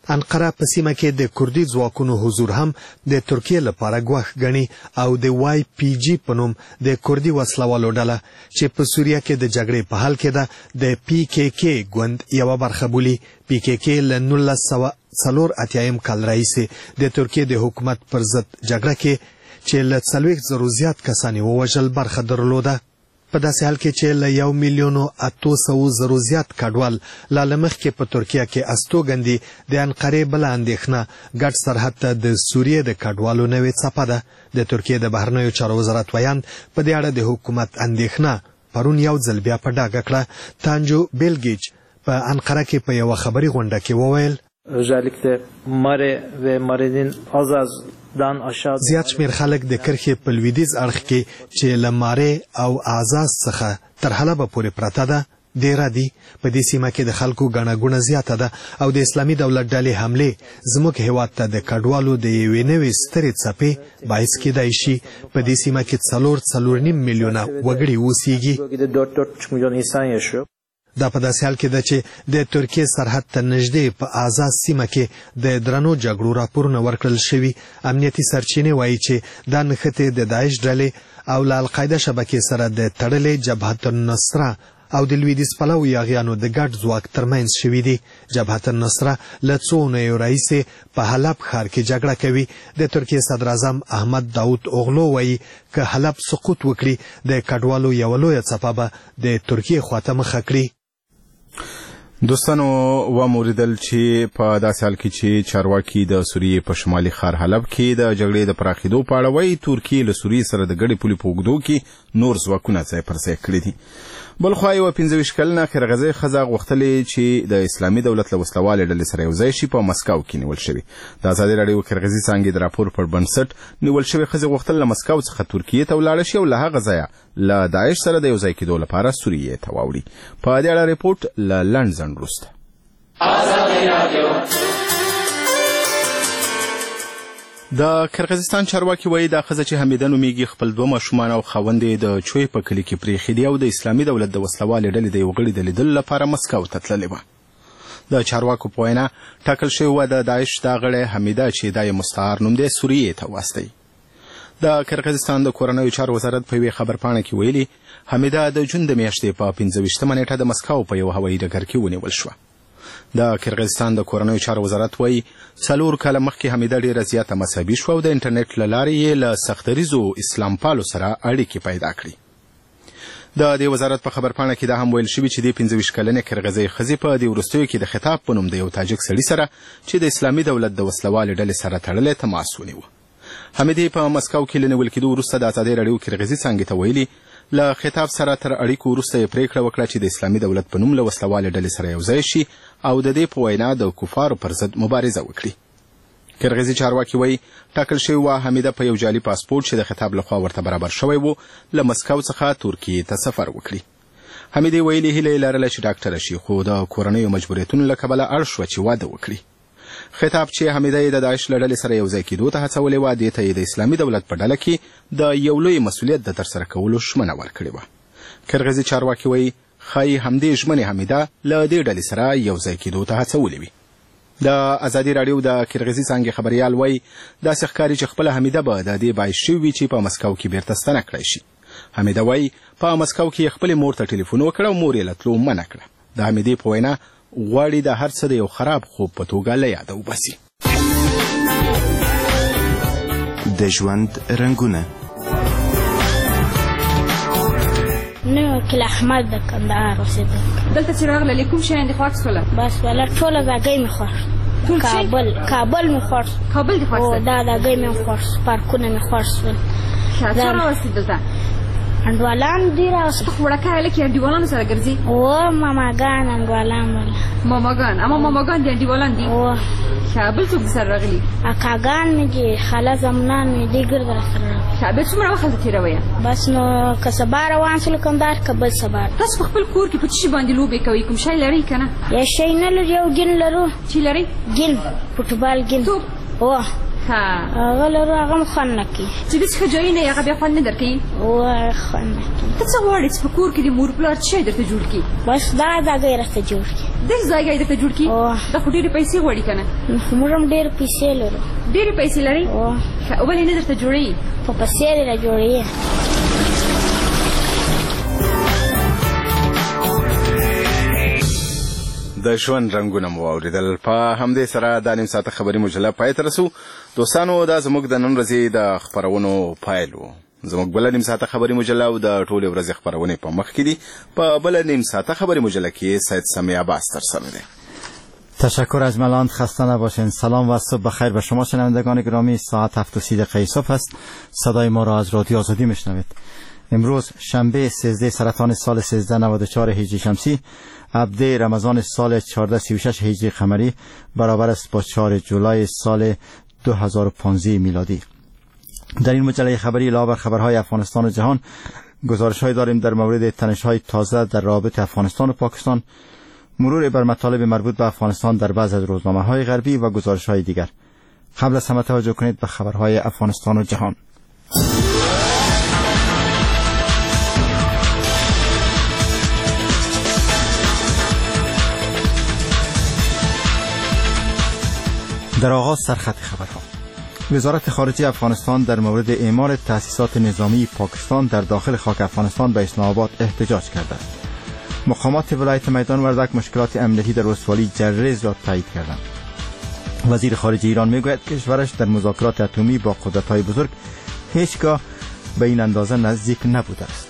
انقره په سیمه کې د کردي ځواکونو حضور هم د ترکیې لپاره ګواښ ګڼي او د وای پی جی په نوم د کردي وسلوالو ډله چې په سوریه کې د جګړې په حال کې ده د پی کې کې ګوند یوه برخه بولي. پی کې کې له نولس سوه څلور اتیایم کال راهیسې د ترکیې د حکومت پر ضد جګړه کې چې له څلوېښت زرو زیات کسان یې ووژل برخه درلوده. په داسې حال کې چې له یو میلیون او اتو سوو زرو زیات کډوال لا له مخکې په ترکیه کې استوګن دي، د انقرې بله اندېښنه ګډ سرحد ته د سوریې د کډوالو نوې څپه ده. د ترکیې د بهرنیو چارو وزارت ویاند په دې اړه د حکومت اندېښنه پرون یو ځل بیا په ډاګه کړه. تانجو بیلګیچ په انقره کې په یوه خبري غونډه کې وویل زیات شمیر خلک د کرښې په لویدیځ اړخ کې چې له مارې او اعزاز څخه تر حلبه پورې پرته ده ډیره دي. په دې سیمه کې د خلکو ګڼه ګوڼه زیاته ده او د اسلامي دولت ډلې حملې زموږ هیواد ته د کډوالو د یوې نوې سترې څپې باعث کیدای شي. په دې سیمه کې څلور څلور نیم میلیونه وګړي اوسیږي. دا په داسې حال کې ده چې د ترکیې سرحد ته نږدې په آزاد سیمه کې د درنو جګړو راپورونه ورکړل شوي. امنیتي سرچینې وایي چې دا نښتې د داعش ډلې او له القاعده شبکې سره د تړلې جبهة النصره او د لویدیځ پلوو یاغیانو د ګډ ځواک ترمنځ شوي دي. جبهة النصره له څو اونیو راهیسې په حلب ښار کې جګړه کوي. د ترکیې صدراعظم احمد داود اوغلو وایي که حلب سقوط وکړي د کډوالو یوه لویه څپه به د ترکیې خواته مخه کړي. دوستانو وموریدل چې په داسې حال کې چې چارواکي د سوریې په شمالي ښار حلب کې د جګړې د پراخېدو په اړه وایي ترکیې له سوریې سره د ګډې پولې په اوږدو کې نور ځواکونه ځای پر ځای کړي دي. بل خوا یوه پنځه ویشت کلنه قرغیزۍ ښځه غوښتلې چې د اسلامي دولت له وسلوالې ډلې سره یو ځای شي په مسکو کې نیول شوې. د ازادي راډیو قرغیزي څانګې د راپور پر بنسټ نیول شوې ښځې غوښتل له مسکو څخه ترکیې ته ولاړه شي او له هغه ځایه له داعش سره د یو ځای کېدو لپاره سوریې ته واوړي. په دې اړه ریپورټ له لنډ ځنډ وروسته. د قرغیزستان چارواکي وایي دا ښځه چې حمیده نومیږي خپل دوه ماشومان او خاوند یې د چوی په کلي کې پرېښي دي او د اسلامي دولت د وسلوالې ډلې د یو غړي د لیدلو لپاره مسکو ته تللې وه. د چارواکو په وینا ټاکل شوې وه د داعش دا غړی حمیده چې دا یې مستعار نوم دی سوریې ته واستوي. د قرغیزستان د کورنیو چارو وزارت په یوې خبرپاڼه کې ویلي حمیده د جون د میاشتې په پنځه ویشتمه نیټه د مسکو په یو هوایي ډګر کې ونیول شوه. د قرغیزستان د کورنیو چارو وزارت وایي څلور کاله مخکې حمیده ډېره زیاته مذهبي شوه او د انټرنیټ له لارې یې له سختریزو اسلام پالو سره اړیکې پیدا کړي. د دې وزارت په خبرپاڼه کې دا هم ویل شوي چې د پنځه ویشت کلنې قرغیزۍ ښځې په دې وروستیو کې د خطاب په نوم د یو تاجک سړي سره چې د اسلامي دولت د وسلوالې ډلې سره تړلی تماس ونیوه. حمیدې په مسکو کې له نیول کېدو وروسته د ازادۍ راډیو قرغیزي څانګې ته ویلي له خطاب سره تر اړیکو وروسته یې پریکړه وکړه چې د اسلامي دولت په نوم له وسلوالې ډلې سره یو ځای شي او د دې په وینا د کفارو پر ضد مبارزه وکړي. قرغیزي چارواکي وایي ټاکل شوې وه حمیده په یو جعلي پاسپورټ چې د خطاب لخوا ورته برابر شوی و له مسکو څخه ترکیې ته سفر وکړي. حمیدې ویلي هیله یې لرله چې ډاکټره شي خو د کورنیو مجبوریتونو له کبله اړ شوه چې واده وکړي. خطاب چې حمیده یې د داعش له ډلې سره یو ځای کېدو ته هڅولې وه دې ته یې د اسلامي دولت په ډله کې د یو لوی مسؤلیت د ترسره کولو ژمنه ورکړې وه. قرغیزي چارواکي وایي ښایي همدې ژمنې حمیده له دې ډلې سره یو ځای کېدو ته هڅولې وي. د ازادي راډیو د قرغیزي څانګې خبریال وایي داسې ښکاري چې خپله حمیده به د دې باعث شوي وي چې په مسکو کې بیرته ستنه کړی شي. حمیده وایي په مسکو کې یې خپلې مور ته ټلیفون وکړ او مور یې له تلو منع کړه. د حمیدې په وینا غواړي د هر څه د یو خراب خوب په توګه له یاده وباسي. د ژوند رنګونه نه وکیل احمد د کندهار اوسېدونکی. دلته چې راغلې کوم شیان دې خوښ شول؟ بس ولا ټوله ځاګۍ مې خوښ. کابل کابل مې خوښ. کابل دې خوښ؟ او دا ځاګۍ مې خوښ، پارکونه مې خوښ شول. څه راوستې دلته؟ انډوالان دي راوستې. په وړکه هلکې انډیوالانو سره ګرځي؟ او ماماګان انډوالان ولا ماماګان؟ اما ماماګان دي انډیوالان دي؟ او بل څوک دې سره راغلي؟ اکاګان مې دي، خاله زمنان مې دي ګرد راسره راغلي. بیا څومره وخت دلته تېروئ؟ بس نو که سبا روان شولو کندهار که بل سبا. تاسو په خپل کور کې په څه شي باندې لوبې کوئ؟ کوم شی لرئ که نه؟ یا شی نه لرو، یو ګین لرو. چې لرئ؟ ګین، فوټبال ګین. توپ؟ او هغه لرو، هغه م خوند نه کوي. چې داسې ښه جایي نه یې هغه بیا خوند نه در کوي؟ او خوند نه کوي. ته څه غواړې چې په کور کې د مور پلار څه شی درته جوړ کړي؟ بس دا ځاګۍ راته جوړ کړي. دې ځای دې ته جوړ کی دا خو ډېرې پیسې غواړي کنه موږ هم ډېر پیسې لرو ډېرې پیسې لري ولې نه درته جوړي په پیسې را جوړي د ژوند رنگونه مو اوریدل. په همدې سره د نیم ساعته خبري مجله پای ته رسو. دوستانو دا زموږ د نن ورځې د خبرونو پایل و. زموږ بل نیم ساعته خبري مجله او د ټولې ورځې خبرونه په مخ کې دي. په بل نیم ساعته خبري مجله کې سید سمی عباس تر سره دی. تشکر از ملان، خسته نباشین. سلام و صبح بخیر به شما شنوندگان گرامی. ساعت هفت و سی دقیقه صبح است. صدای ما را از رادیو آزادی میشنوید. امروز شنبه سیزده سرطان سال سیزده نود و چهار هجری شمسی، عبده رمضان سال چهارده سی و شش هجری قمری، برابر است با چهار جولای سال دو هزار و پانزده میلادی. در این مجله خبری علاوه بر خبرهای افغانستان و جهان، گزارش‌های داریم در مورد تنش‌های تازه در رابطه افغانستان و پاکستان، مرور بر مطالب مربوط به افغانستان در بعضی از روزنامه‌های غربی و گزارش‌های دیگر. قبل از همه توجه کنید به خبرهای افغانستان و جهان. در آغاز سرخط خبرها. وزارت خارجه افغانستان در مورد اعمال تأسیسات نظامی پاکستان در داخل خاک افغانستان به اسلام آباد احتجاج کرده است. مقامات ولایت میدان وردک مشکلات امنیتی در ولسوالی جرریز را تایید کردند. وزیر خارجه ایران میگوید کشورش در مذاکرات اتمی با قدرت‌های بزرگ هیچگاه به این اندازه نزدیک نبوده است.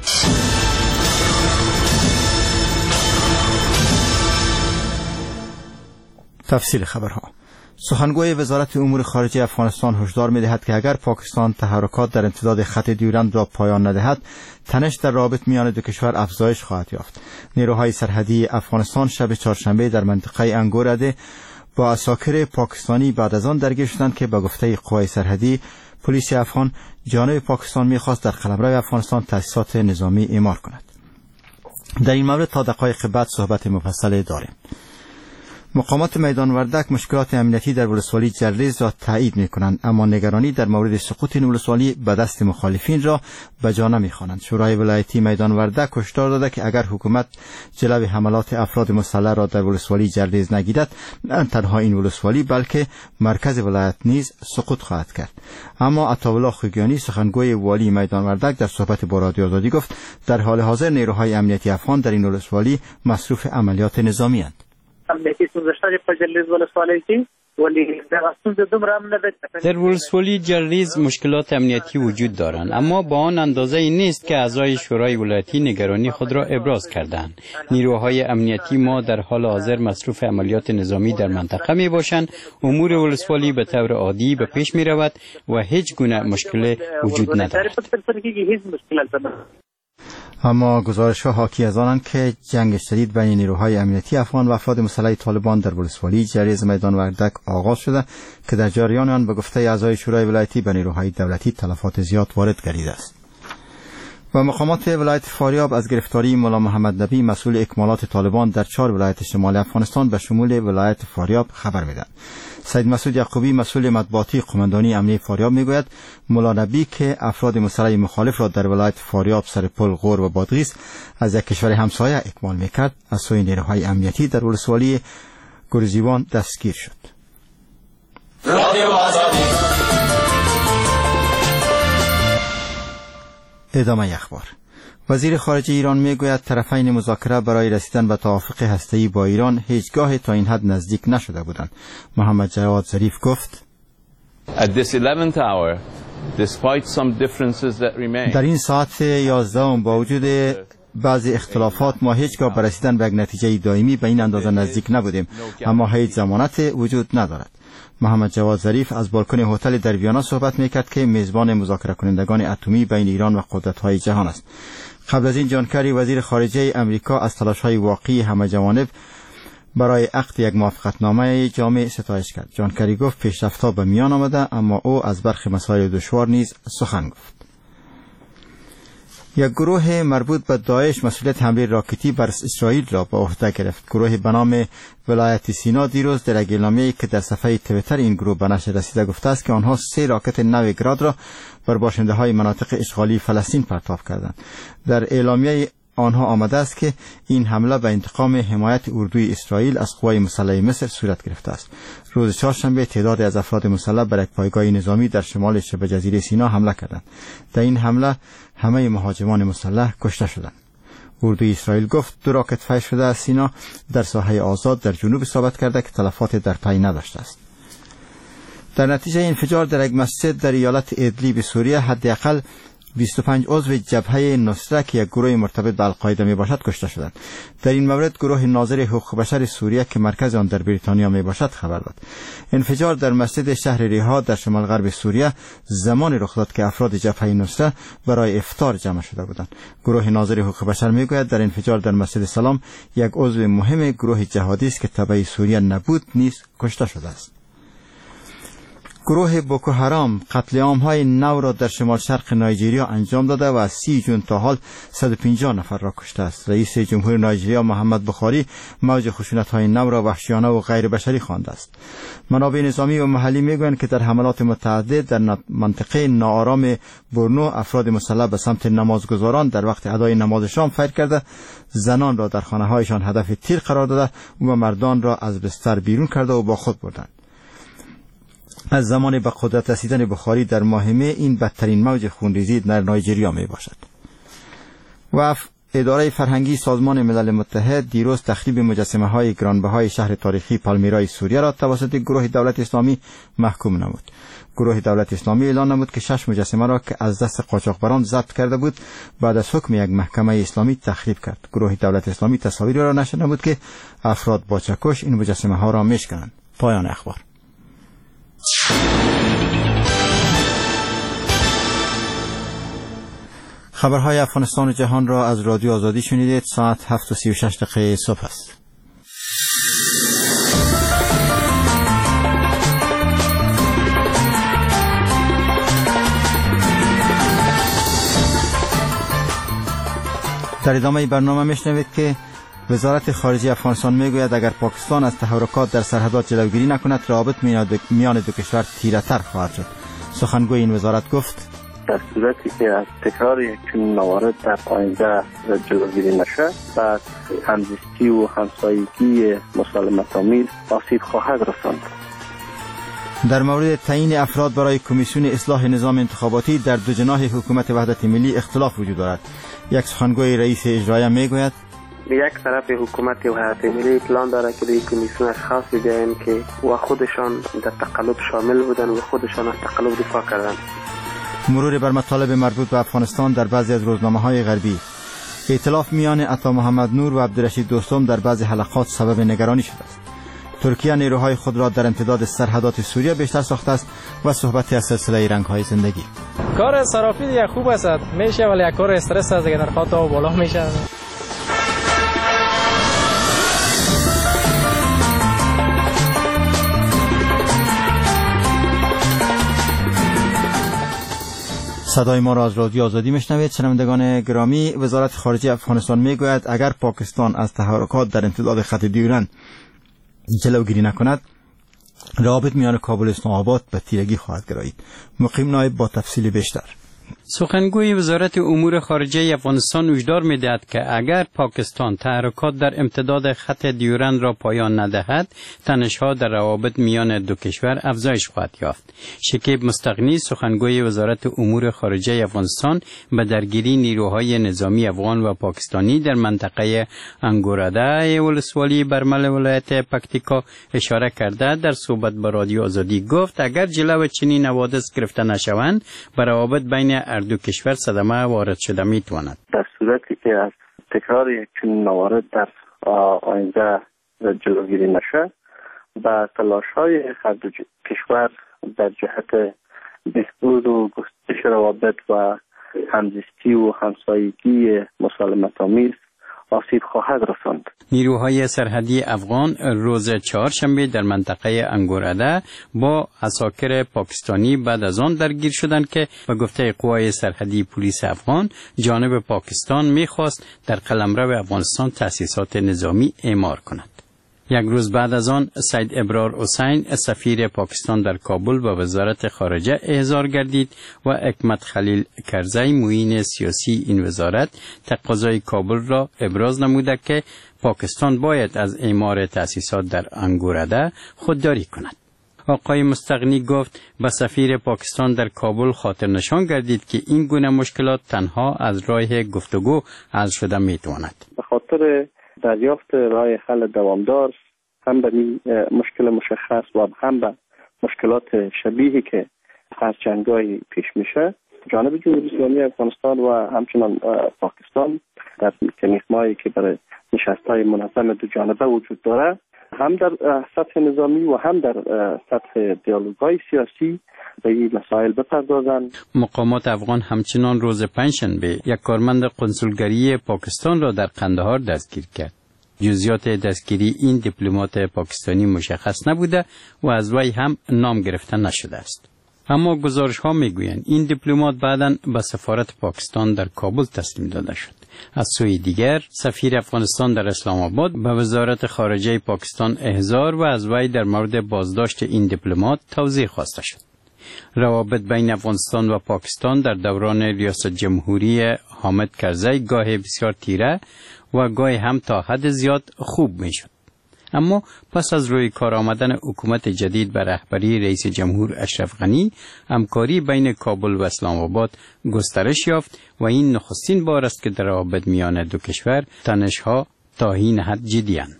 تفصیل خبرها. سخنگوی وزارت امور خارجه افغانستان هشدار می‌دهد که اگر پاکستان تحرکات در امتداد خط دیورند را پایان ندهد، تنش در رابط میان دو کشور افزایش خواهد یافت. نیروهای سرحدی افغانستان شب چهارشنبه در منطقه انگورده با عساکر پاکستانی بعد از آن درگیر شدند که به گفته قوای سرحدی پلیس افغان جانب پاکستان می‌خواست در قلمرو افغانستان تأسیسات نظامی اعمار کند. در این مورد تا دقایق بعد صحبت مفصل داریم. مقامات میدان وردک مشکلات امنیتی در ولسوالی جرریز را تایید می‌کنند، اما نگرانی در مورد سقوط این ولسوالی به دست مخالفین را به جا نمی‌خوانند. شورای ولایتی میدان وردک هشدار داده که اگر حکومت جلوی حملات افراد مسلح را در ولسوالی جرریز نگیرد، نه تنها این ولسوالی بلکه مرکز ولایت نیز سقوط خواهد کرد. اما عطاالله خوگیانی سخنگوی والی میدان وردک در صحبت با رادیو آزادی گفت در حال حاضر نیروهای امنیتی افغان در این ولسوالی مصروف عملیات نظامی اند. امنیتي ستونزې په جرریز ولسوالۍ کې ولی دغه ستونزې دومره هم نه ده. در ولسوالی جرریز مشکلات امنیتی وجود دارند، اما با آن اندازه ای نیست که اعضای شورای ولایتی نگرانی خود را ابراز کردند. نیروهای امنیتی ما در حال حاضر مصروف عملیات نظامی در منطقه می باشند. امور ولسوالی به طور عادی به پیش می رود و هیچ گونه مشکل وجود ندارد. اما گزارش‌ها حاکی از آنند که جنگ شدید بین نیروهای امنیتی افغان و افراد مسلح طالبان در ولسوالی جرریز میدان وردک آغاز شده که در جریان آن به گفته اعضای شورای ولایتی به نیروهای دولتی تلفات زیاد وارد گردیده است. و مقامات ولایت فاریاب از گرفتاری مولا محمد نبی مسئول اکمالات طالبان در چهار ولایت شمال افغانستان به شمول ولایت فاریاب خبر میدهند. سید مسعود یعقوبی مسئول مطبوعاتی قماندانی امنیه فاریاب میگوید مولا نبی که افراد مسلح مخالف را در ولایت فاریاب، سرپل، غور و بادغیس از یک کشور همسایه اکمال میکرد از سوی نیروهای امنیتی در ولسوالی گرزیوان دستگیر شد. ادامه اخبار. وزیر خارجه ایران میگوید طرفین مذاکره برای رسیدن به توافق هسته‌ای با ایران هیچگاه تا این حد نزدیک نشده بودند. محمد جواد ظریف گفت در این ساعت یازده با وجود بعضی اختلافات ما هیچگاه به رسیدن به یک نتیجه دائمی به این اندازه نزدیک نبودیم، اما هیچ ضمانت وجود ندارد. محمد جواد ظریف از بالکن هتل در ویانا صحبت میکرد که میزبان مذاکره کنندگان اتمی بین ایران و قدرت‌های جهان است. قبل از این جانکاری وزیر خارجه امریکا از تلاش‌های واقعی همه جوانب برای عقد یک موافقتنامه جامع ستایش کرد. جانکاری گفت پیشرفت‌ها به میان آمده، اما او از برخی مسائل دشوار نیز سخن گفت. یک گروه مربوط به داعش مسئولیت حمله راکتی بر اسرائیل را به عهده گرفت. گروه به نام ولایت سینا دیروز در اعلامیه‌ای که در صفحه توییتر این گروه به نشر رسیده گفته است که آنها سه راکت نوگراد را بر باشنده‌های مناطق اشغالی فلسطین پرتاب کردند. در اعلامیه آنها آمده است که این حمله به انتقام حمایت اردوی اسرائیل از قوای مسلح مصر صورت گرفته است. روز چهارشنبه تعدادی از افراد مسلح بر یک پایگاه نظامی در شمال شبه جزیره سینا حمله کردند. در این حمله همه مهاجمان مسلح کشته شدند. اردوی اسرائیل گفت دو راکت فیر شده از سینا در ساحه آزاد در جنوب ثابت کرده که تلفات در پی نداشته است. در نتیجه انفجار در یک مسجد در ایالت ادلیب سوریه حداقل بیست و پنج عضو جبهه نصره که یک گروه مرتبط به القاعده می باشد کشته شدند. در این مورد گروه ناظر حقوق بشر سوریه که مرکز آن در بریتانیا می باشد خبر داد. انفجار در مسجد شهر ریحا در شمال غرب سوریه زمان رخ داد که افراد جبهه نصره برای افطار جمع شده بودند. گروه ناظر حقوق بشر می گوید در انفجار در مسجد سلام یک عضو مهم گروه جهادی است که تبع سوریه نبود نیز کشته شده است. گروه بوکو حرام قتل عام‌های نو را در شمال شرق نایجریا انجام داده و از سی جون تا حال صد و پنجاه نفر را کشته است. رئیس جمهور نایجریا محمد بخاری موج خشونت‌های نو را وحشیانه و غیر بشری خوانده است. منابع نظامی و محلی میگویند که در حملات متعدد در منطقه ناآرام بورنو افراد مسلح به سمت نمازگزاران در وقت ادای نماز شام فیر کرده، زنان را در خانه‌هایشان هدف تیر قرار داده و مردان را از بستر بیرون کرده و با خود بردند. از زمان به قدرت رسیدن بخاری در ماه می این بدترین موج خونریزی در نایجریا می باشد. و اداره فرهنگی سازمان ملل متحد دیروز تخریب مجسمه های گرانبهای شهر تاریخی پالمیرای سوریه را توسط گروه دولت اسلامی محکوم نمود. گروه دولت اسلامی اعلان نمود که شش مجسمه را که از دست قاچاقبران ضبط کرده بود بعد از حکم یک محکمه اسلامی تخریب کرد. گروه دولت اسلامی تصاویری را نشر نمود که افراد با چکش این مجسمه ها را میشکنند. پایان اخبار. خبرهای افغانستان و جهان را از رادیو آزادی شنیدید. ساعت هفت و سی و شش دقیقه صبح است. در ادامه برنامه میشنوید که وزارت خارجه افغانستان میگوید اگر پاکستان از تحرکات در سرحدات جلوگیری نکند روابط میان دو کشور تیره‌تر خواهد شد. سخنگوی این وزارت گفت در صورتی که از تکرار یک چنین موارد در آینده جلوگیری نشه و همزیستی و همسایگی مسالمت‌آمیز آسیب خواهد رساند. در مورد تعیین افراد برای کمیسیون اصلاح نظام انتخاباتی در دو جناح حکومت وحدت ملی اختلاف وجود دارد. یک سخنگوی رئیس اجرایی میگوید به یک طرف حکومت وحدت ملی پلان داره که به کمیسیون اشخاص بیاین که و خودشان در تقلب شامل بودن و خودشان از تقلب دفاع کردند. مرور بر مطالب مربوط به افغانستان در بعضی از روزنامه‌های غربی. ائتلاف میان عطا محمد نور و عبدالرشید دوستم در بعضی حلقات سبب نگرانی شده است. ترکیه نیروهای خود را در امتداد سرحدات سوریه بیشتر ساخته است و صحبتی از سلسله رنگ‌های زندگی. کار صرافی دیگه خوب است میشه ولی کار استرس است دیگه نرخ‌ها و بالا میشه. صدای ما را از رادیو آزادی میشنوید. شنوندگان گرامی، وزارت خارجه افغانستان میگوید اگر پاکستان از تحرکات در امتداد خط دیورند جلوگیری نکند روابط میان کابل و اسلام آباد به تیرگی خواهد گرایید. مقیم نایب با تفصیل بیشتر. سخنگوی وزارت امور خارجه افغانستان هشدار می‌دهد که اگر پاکستان تحرکات در امتداد خط دیورند را پایان ندهد، تنش‌ها در روابط میان دو کشور افزایش خواهد یافت. شکیب مستغنی، سخنگوی وزارت امور خارجه افغانستان، به درگیری نیروهای نظامی افغان و پاکستانی در منطقه انگوراده ولسوالی برمل ولایت پکتیکا اشاره کرده در صحبت با رادیو آزادی گفت اگر جلو چنین حوادث گرفته نشوند، بر روابط بین هر دو کشور صدمه وارد شده میتواند. در صورتی که از تکرار یک چنین موارد در آینده جلوگیری نشه و تلاش‌های هر دو کشور در جهت بهبود و گسترش روابط و همزیستی و همسایگی مسالمت‌آمیز آسیب خواهد رساند. نیروهای سرحدی افغان روز چهارشنبه در منطقه انگوراده با عساکر پاکستانی بعد از آن درگیر شدند که به گفته قوای سرحدی پلیس افغان جانب پاکستان می‌خواست در قلمرو افغانستان تأسیسات نظامی اعمار کند. یک روز بعد از آن سید ابرار حسین سفیر پاکستان در کابل به وزارت خارجه احضار گردید و حکمت خلیل کرزی معین سیاسی این وزارت تقاضای کابل را ابراز نموده که پاکستان باید از اعمار تأسیسات در انگورده خودداری کند. آقای مستغنی گفت به سفیر پاکستان در کابل خاطر نشان گردید که این گونه مشکلات تنها از راه گفتگو حل شده می تواند. به خاطر دریافت راه حل دوامدار هم به مشکل مشخص و هم به مشکلات شبیهی که هر جنگایی پیش میشه، جانب جمهوری اسلامی افغانستان و همچنان پاکستان در مکانیزمایی که برای نشست‌های منظم دو جانبه وجود داره، هم در سطح نظامی و هم در سطح دیالوگ‌های سیاسی به این مسائل بپردازند. مقامات افغان همچنان روز پنجشنبه یک کارمند قنسولگری پاکستان را در قندهار دستگیر کرد. جزئیات دستگیری این دیپلمات پاکستانی مشخص نبوده و از وی هم نام گرفته نشده است. اما گزارش ها می گویند این دیپلمات بعداً به سفارت پاکستان در کابل تسلیم داده شد. از سوی دیگر سفیر افغانستان در اسلام آباد به وزارت خارجه پاکستان احضار و از وی در مورد بازداشت این دیپلمات توضیح خواسته شد. روابط بین افغانستان و پاکستان در دوران ریاست جمهوری حامد کرزی گاه بسیار تیره و گاه هم تا حد زیاد خوب می شد. اما پس از روی کار آمدن حکومت جدید به رهبری رئیس جمهور اشرف غنی، همکاری بین کابل و اسلام آباد گسترش یافت و این نخستین بار است که در روابط میان دو کشور تنش‌ها تا این حد جدی‌اند.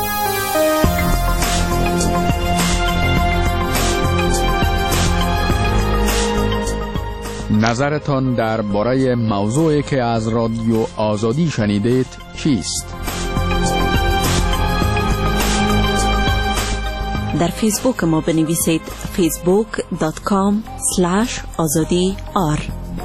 نظرتان درباره موضوعی که از رادیو آزادی شنیدید چیست؟ در فیسبوک ما بنویسید فیسبوک دات کام اسلش آزادی آر.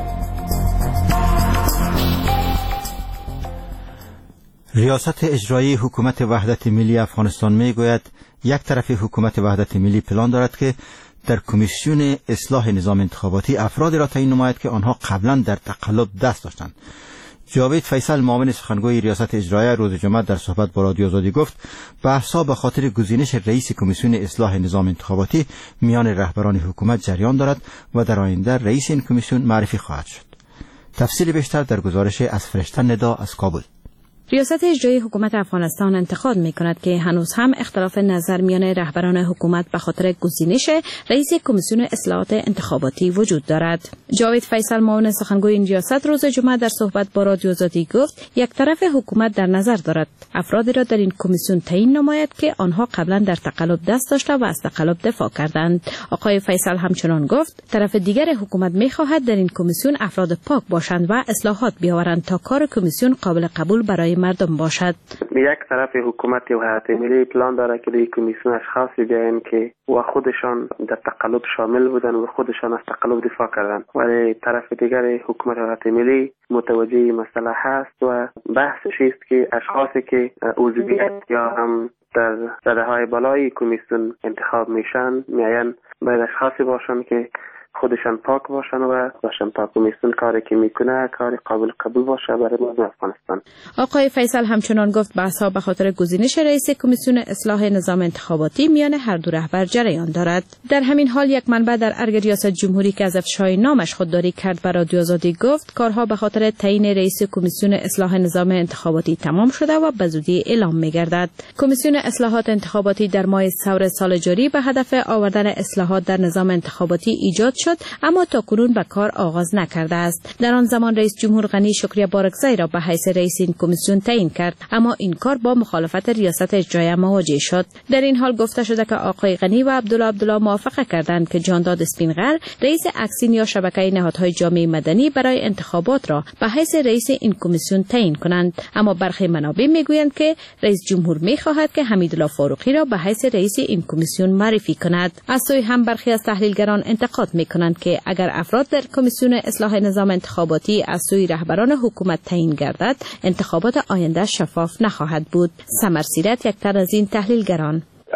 ریاست اجرایی حکومت وحدت ملی افغانستان می گوید یک طرف حکومت وحدت ملی پلان دارد که در کمیسیون اصلاح نظام انتخاباتی افرادی را تعیین نماید که آنها قبلا در تقلب دست داشتند. جاوید فیصل معاون سخنگوی ریاست اجرایی روز جمعه در صحبت با رادیو آزادی گفت بحث‌ها به خاطر گزینش رئیس کمیسیون اصلاح نظام انتخاباتی میان رهبران حکومت جریان دارد و در آینده رئیس این کمیسیون معرفی خواهد شد. تفصیل بیشتر در گزارش از فرشته ندا از کابل. ریاست اجرایی حکومت افغانستان انتقاد می‌کند که هنوز هم اختلاف نظر میان رهبران حکومت به خاطر گزینش رئیس کمیسیون اصلاحات انتخاباتی وجود دارد. جاوید فیصل معاون سخنگوی این ریاست روز جمعه در صحبت با رادیو آزادی گفت یک طرف حکومت در نظر دارد افرادی را در این کمیسیون تعیین نماید که آنها قبلا در تقلب دست داشته و از تقلب دفاع کردند. آقای فیصل همچنان گفت طرف دیگر حکومت می‌خواهد در این کمیسیون افراد پاک باشند و اصلاحات بیاورند تا کار کمیسیون قابل قبول برای مردم باشد. یک طرف حکومت و هیئت ملی پلان داره که در کمیسیون اشخاصی بیاین که و خودشان در تقلب شامل بودن و خودشان از تقلب دفاع کردن، ولی طرف دیگر حکومت و هیئت ملی متوجه مسئله هست و بحثش است که اشخاصی که عضویت یا هم در رده بالای کمیسیون انتخاب میشن میاین باید اشخاصی باشن که خودشان پاک باشن و باشن تا کمیسیون کاری که میکنه کاری قابل قبول باشه برای مردم افغانستان. آقای فیصل همچنان گفت بحث‌ها به خاطر گزینش رئیس کمیسیون اصلاح نظام انتخاباتی میان هر دو رهبر جریان دارد. در همین حال یک منبع در ارگ ریاست جمهوری که از افشای نامش خودداری کرد بر رادیو آزادی گفت کارها به خاطر تعیین رئیس کمیسیون اصلاح نظام انتخاباتی تمام شده و به زودی اعلام می‌گردد. کمیسیون اصلاحات انتخاباتی در ماه ثور سال جاری به هدف آوردن اصلاحات در نظام انتخاباتی ایجاد شد اما تاکنون به کار آغاز نکرده است. در آن زمان رئیس جمهور غنی شکریه بارکزی را به حیث رئیس این کمیسیون تعیین کرد اما این کار با مخالفت ریاست اجرایی مواجه شد. در این حال گفته شده که آقای غنی و عبدالله عبدالله موافقه کردند که جانداد اسپینغر رئیس اکسین یا شبکه نهادهای جامعه مدنی برای انتخابات را به حیث رئیس این کمیسیون تعیین کنند، اما برخی منابع میگویند که رئیس جمهور میخواهد که حمیدالله فاروقی را به حیث رئیس این کمیسیون معرفی کند. از سوی هم برخی از تحلیلگران انتقاد میکنند که اگر افراد در کمیسیون اصلاح نظام انتخاباتی از سوی رهبران حکومت تعیین گردد انتخابات آینده شفاف نخواهد بود. سمر سیرت یک تن از این تحلیلگران: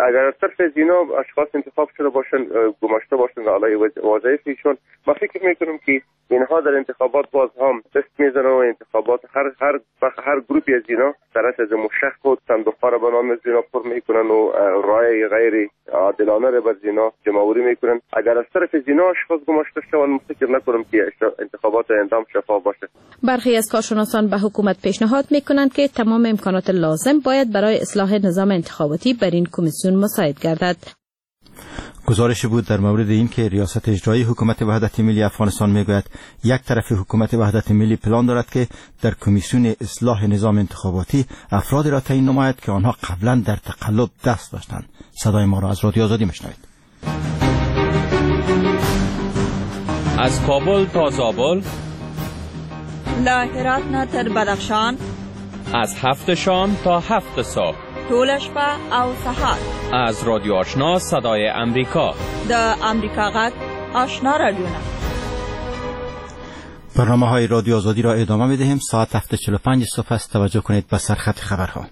اگر از طرف از اینا اشخاص انتخاب شده باشن، گماشته باشن علی وظایفشون، ما فکر میکنم که اینها در انتخابات باز هم دست میزنن و انتخابات هر هر هر گروهی از اینا در از مشخص خود صندوق‌ها را به نام از اینا پر میکنن و رای غیر عادلانه را بر اینا جمع‌آوری میکنن. اگر از طرف از اینا اشخاص گماشته شوند، فکر نکنم که انتخابات اندام شفاف باشه. برخی از کارشناسان به حکومت پیشنهاد میکنند که تمام امکانات لازم باید برای اصلاح نظام انتخاباتی بر این کمیسیون مساعد گردد. گزارش بود در مورد این که ریاست اجرایی حکومت وحدت ملی افغانستان میگوید یک طرف حکومت وحدت ملی پلان دارد که در کمیسیون اصلاح نظام انتخاباتی افراد را تعیین نماید که آنها قبلا در تقلب دست داشتند. صدای ما را از رادیو آزادی میشنوید. از کابل تا زابل، له هرات نه تر بدخشان، از هفت شام تا هفت صبح، ټول شپه او سهار، از رادیو آشنا صدای امریکا، د امریکا غږ آشنا رادیو. برنامه های رادیو آزادی را ادامه می دهیم. ساعت هفت و چهل و پنج صبح است. توجه کنید به سرخط خبرها.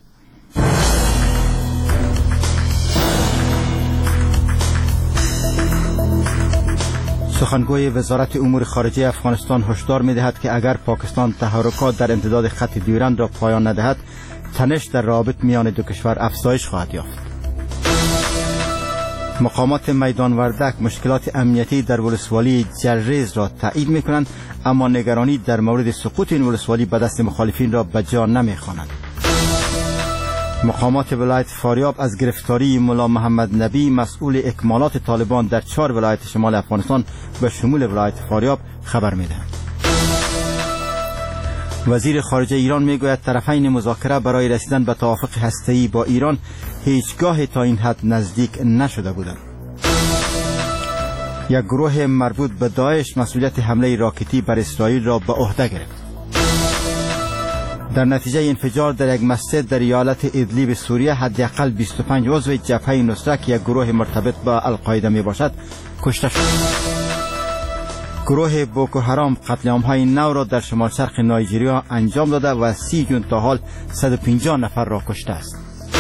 سخنگوی وزارت امور خارجه افغانستان هشدار می دهد که اگر پاکستان تحرکات در امتداد خط دیورند را پایان ندهد، تنش در روابط میان دو کشور افزایش خواهد یافت. مقامات میدان وردک مشکلات امنیتی در ولسوالی جرریز را تایید می کنند، اما نگرانی در مورد سقوط این ولسوالی به دست مخالفین را به جا نمی خوانند. مقامات ولایت فاریاب از گرفتاری ملا محمد نبی مسئول اکمالات طالبان در چهار ولایت شمال افغانستان به شمول ولایت فاریاب خبر می دهند. وزیر خارجه ایران میگوید طرفین مذاکره برای رسیدن به توافق هسته‌ای با ایران هیچگاه تا این حد نزدیک نشده بودند. یک گروه مربوط به داعش مسئولیت حمله راکتی بر اسرائیل را به عهده گرفت. در نتیجه انفجار در یک مسجد در ایالت ادلیب سوریه حداقل بیست و پنج عضو جبهه نصره که یک گروه مرتبط با القاعده می باشد کشته شد. گروه بوکو حرام قتل عام‌های نو را در شمال شرق نایجریا انجام داده و سی جون تا حال صد و پنجاه نفر را کشته است.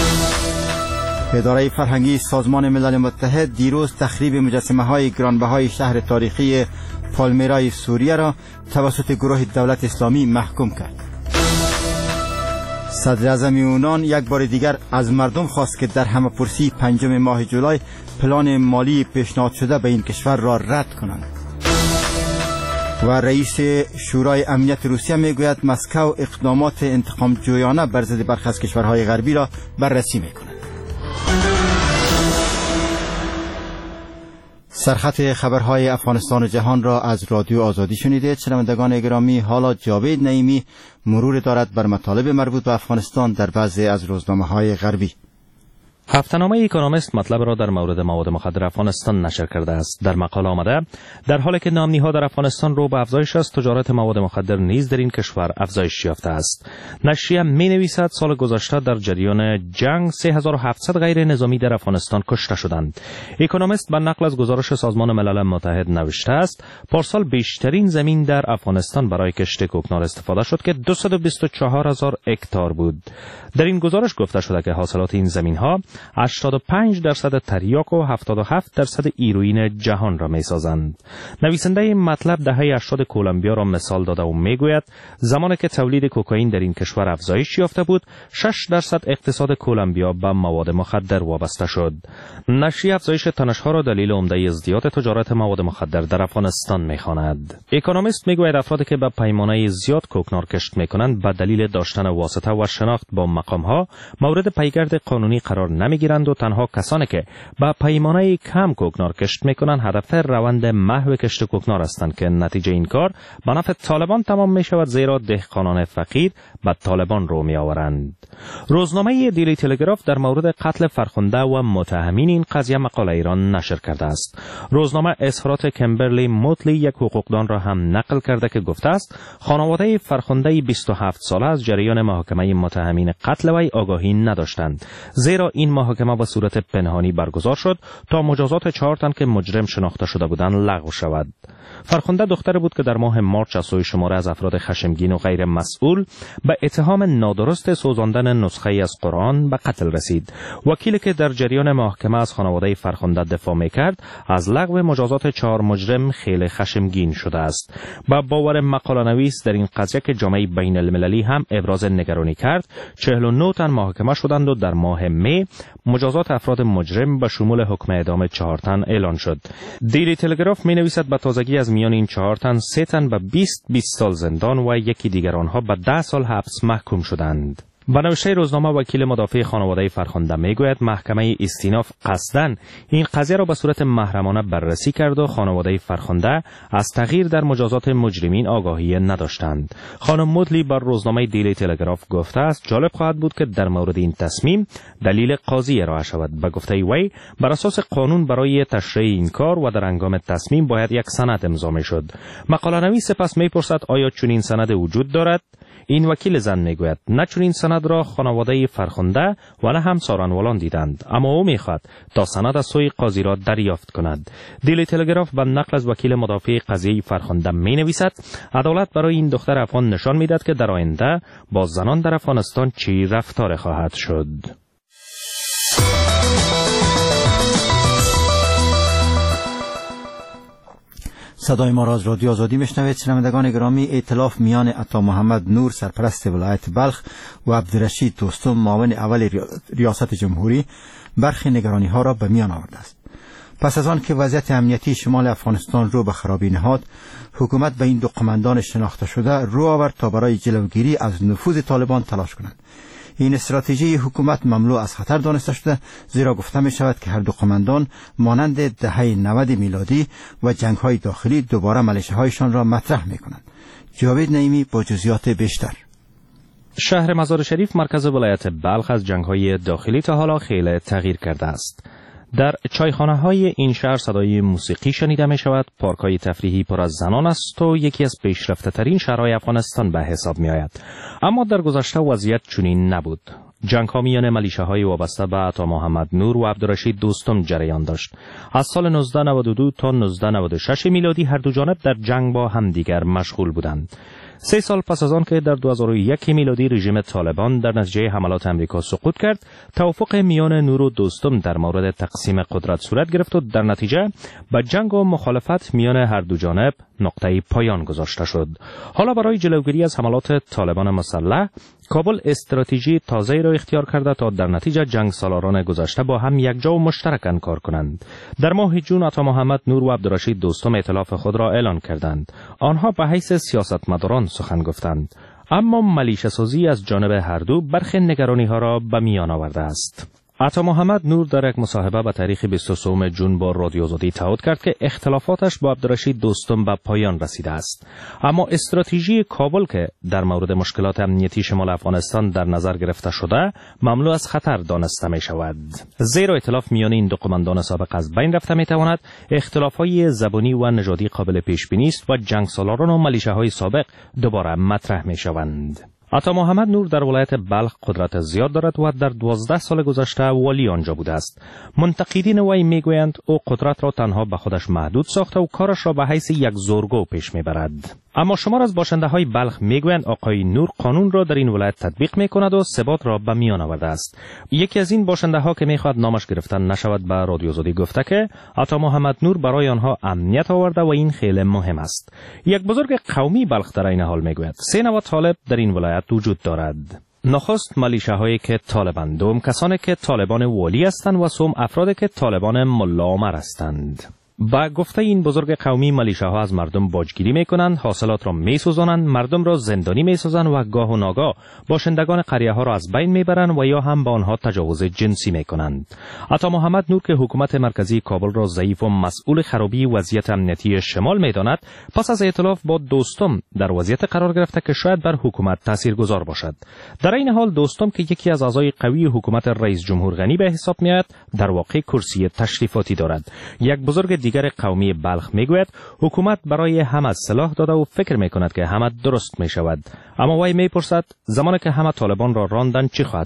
اداره فرهنگی سازمان ملل متحد دیروز تخریب مجسمه‌های گرانبهای شهر تاریخی پالمیرای سوریه را توسط گروه دولت اسلامی محکوم کرد. صدر اعظم یونان یک بار دیگر از مردم خواست که در همه‌پرسی پنجم ماه جولای پلان مالی پیشنهاد شده به این کشور را رد کنند. و رئیس شورای امنیت روسیه میگوید مسکو اقدامات انتقام جویانه بر ضد برخی از کشورهای غربی را بررسی میکند. سرخط خبرهای افغانستان و جهان را از رادیو آزادی شنیدید. شنوندگان گرامی، حالا جاوید نعیمی مرور دارد بر مطالب مربوط به افغانستان در بعضی از روزنامه‌های غربی. هفته‌نامه اکونومیست مطلب را در مورد مواد مخدر افغانستان نشر کرده است. در مقاله آمده در حالی که نامنی‌ها در افغانستان رو به افزایش است، تجارت مواد مخدر نیز در این کشور افزایش یافته است. نشریه می‌نویسد سال گذشته در جریان جنگ سه هزار و هفتصد غیر نظامی در افغانستان کشته شدند. اکونومیست به نقل از گزارش سازمان ملل متحد نوشته است پارسال بیشترین زمین در افغانستان برای کشت کوکنار استفاده شد که دویست و بیست و چهار هزار هکتار بود. در این گزارش گفته شده که حاصلات این زمین‌ها هشتاد و پنج درصد تریاک و هفتاد و هفت درصد هیروئین جهان را می‌سازند. نویسنده این مطلب دهه هشتاد کلمبیا را مثال داده و میگوید زمانی که تولید کوکائین در این کشور افزایش یافته بود، شش درصد اقتصاد کلمبیا به مواد مخدر وابسته شد. نشریه افزایش تنش‌ها را دلیل عمده ازدیاد تجارت مواد مخدر در افغانستان می‌خواند. اکونومیست میگوید افرادی که به پیمانه زیاد کوکنار کشت می‌کنند به دلیل داشتن واسطه و شناخت با مقام‌ها مورد پیگرد قانونی قرار نمیگیرند و تنها کسانی که با پیمانه کم کوکنار کشت میکنند هدف روند محو کشت کوکنار هستند که نتیجه این کار به نفع طالبان تمام می شود، زیرا دهقانان فقیر به طالبان رو می آورند. روزنامه دیلی تلگراف در مورد قتل فرخنده و متهمین این قضیه مقاله ایران نشر کرده است. روزنامه اظهارات کمبرلی موتلی یک حقوقدان را هم نقل کرده که گفته است خانواده فرخنده بیست و هفت ساله از جریان محاکمه متهمین قتل وی آگاهی نداشتند، زیرا این محاکمه به صورت پنهانی برگزار شد تا مجازات چهار تن که مجرم شناخته شده بودند لغو شود. فرخنده دختر بود که در ماه مارچ از سوی شماره از افراد خشمگین و غیر مسئول به اتهام نادرست سوزاندن نسخه از قرآن به قتل رسید. وکیلی که در جریان محاکمه از خانواده فرخنده دفاع می‌کرد از لغو مجازات چهار مجرم خیلی خشمگین شده است. با باور مقاله نویس در این قضیه که جامعه بین المللی هم ابراز نگرانی کرد، چهل و نه تن محاکمه شدند و در ماه می مجازات افراد مجرم به شمول حکم اعدام چهار تن اعلان شد. دیلی تلگراف می نویسد به تازگی از میان این چهار تن سه تن به بیست بیست سال زندان و یکی دیگر آنها به ده سال حبس محکوم شدند. با نوشته روزنامه وکیل مدافع خانواده فرخنده میگوید محکمه استیناف قصداً این قضیه را به صورت محرمانه بررسی کرد و خانواده فرخنده از تغییر در مجازات مجرمین آگاهی نداشتند. خانم مودلی بر روزنامه دیلی تلگراف گفته است جالب خواهد بود که در مورد این تصمیم دلیل قاضی ارائه شود. به گفته وی بر اساس قانون برای تشریع این کار و در هنگام تصمیم باید یک سند امضا میشد. مقاله نویس سپس میپرسد آیا چنین سند وجود دارد؟ این وکیل زن میگوید نه چنین سند را خانواده فرخنده و نه هم سارنوالان دیدند، اما او میخواد تا سند از سوی قاضی را دریافت کند. دیلی تلگراف به نقل از وکیل مدافع قضیه فرخنده می نویسد عدالت برای این دختر افغان نشان میدهد که در آینده با زنان در افغانستان چی رفتار خواهد شد. صدای ما را از رادیو آزادی میشنوید. شنوندگان گرامی، ائتلاف میان عطا محمد نور سرپرست ولایت بلخ و عبدالرشید دوستم معاون اول ریاست جمهوری برخی نگرانی ها را به میان آورده است. پس از آن که وضعیت امنیتی شمال افغانستان رو به خرابی نهاد، حکومت به این دو قماندان شناخته شده رو آورد تا برای جلوگیری از نفوذ طالبان تلاش کنند. این استراتژی حکومت مملو از خطر دانسته شده، زیرا گفته می شود که هر دو قماندان مانند دهه نود میلادی و جنگ‌های داخلی دوباره ملیشه‌هایشان را مطرح می کنند. جاوید نعیمی با جزئیات بیشتر. شهر مزار شریف مرکز ولایت بلخ از جنگ‌های داخلی تا حالا خیلی تغییر کرده است. در چایخانه های این شهر صدای موسیقی شنیده می شود، پارک های تفریحی پر از زنان است و یکی از پیشرفته ترین شهرهای افغانستان به حساب می آید. اما در گذشته وضعیت چنین نبود. جنگ ها میان ملیشه های وابسته به عطا محمد نور و عبدالرشید دوستم جریان داشت. از سال نوزده نود و دو تا نوزده نود و شش میلادی هر دو جانب در جنگ با همدیگر مشغول بودند. سه سال پس از آن که در دو هزار و یک میلادی رژیم طالبان در نتیجه حملات امریکا سقوط کرد، توافق میان نور و دوستم در مورد تقسیم قدرت صورت گرفت و در نتیجه به جنگ و مخالفت میان هر دو جانب نقطه پایان گذاشته شد. حالا برای جلوگیری از حملات طالبان مسلح، کابل استراتژی تازه‌ای را اختیار کرده تا در نتیجه جنگ سالاران گذشته با هم یکجا و مشترکاً کار کنند. در ماه جون عطا محمد نور و عبدالرشید دوستم ائتلاف خود را اعلان کردند. آنها به حیث سیاستمداران سخن گفتند، اما ملیشه سازی از جانب هر دو برخی نگرانی ها را به میان آورده است. عطا محمد نور در یک مصاحبه به تاریخ بیست و سه جون با رادیو آزادی تعهد کرد که اختلافاتش با عبدالرشید دوستم به پایان رسیده است، اما استراتژی کابل که در مورد مشکلات امنیتی شمال افغانستان در نظر گرفته شده مملو از خطر دانسته می شود. زیرا ائتلاف میان این دو قماندان سابق از بین رفته می تواند اختلافات زبانی و نژادی قابل پیش بینی است و جنگ سالاران و ملیشه های سابق دوباره مطرح می شوند. عطا محمد نور در ولایت بلخ قدرت زیاد دارد و در دوازده سال گذشته والی آنجا بوده است. منتقدین وی میگویند او قدرت را تنها به خودش محدود ساخته و کارش را به حیث یک زورگو پیش میبرد. اما شمار از باشنده های بلخ میگویند آقای نور قانون را در این ولایت تطبیق میکند و ثبات را به میان آورده است. یکی از این باشنده ها که میخواهد نامش گرفتن نشود به رادیو آزادی گفته که عطا محمد نور برای آنها امنیت آورده و این خیلی مهم است. یک بزرگ قومی بلخ در این حال میگوید سه نوع طالب در این ولایت وجود دارد. نخست ملیشه هایی که طالبان، دوم کسانی که طالبان والی هستند و سوم افرادی که طالبان ملا عمر هستند. با گفته این بزرگ قومی ملیشه ها از مردم باجگیری می کنند، حاصلات را می سوزانند، مردم را زندانی می سازند و گاه و ناگاه باشندگان قریه ها را از بین می برند و یا هم با آنها تجاوز جنسی می کنند. عطا محمد نور که حکومت مرکزی کابل را ضعیف و مسئول خرابی وضعیت امنیتی شمال می داند، پس از ائتلاف با دوستم در وضعیت قرار گرفته که شاید بر حکومت تاثیرگذار باشد. در این حال دوستم که یکی از اعضای قوی حکومت رئیس جمهور غنی به حساب می آید، در واقع کرسی تشریفاتی دارد. یک بزرگ دیگر قومی بلخ میگوید حکومت برای همه سلاح داده و فکر میکند که همه درست میشود، اما وی میپرسد زمانی که همه طالبان را راندن چی خواهد شد؟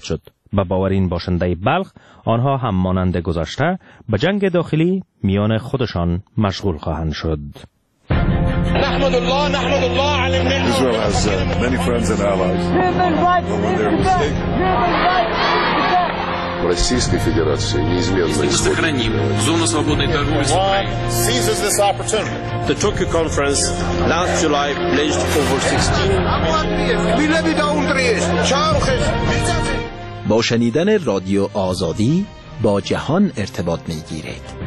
به باور این باشنده بلخ آنها هم مانند گذشته به جنگ داخلی میان خودشان مشغول خواهند شد. نحمد الله نحمد الله على النعمة. Israel has uh, many friends and allies. Российской Федерации неизменно сохраним зону свободной торговли с Украиной. Seizes this opportunity. The Tokyo conference last July pledged over sixteen. با شنیدن رادیو آزادی با جهان ارتباط می‌گیرید.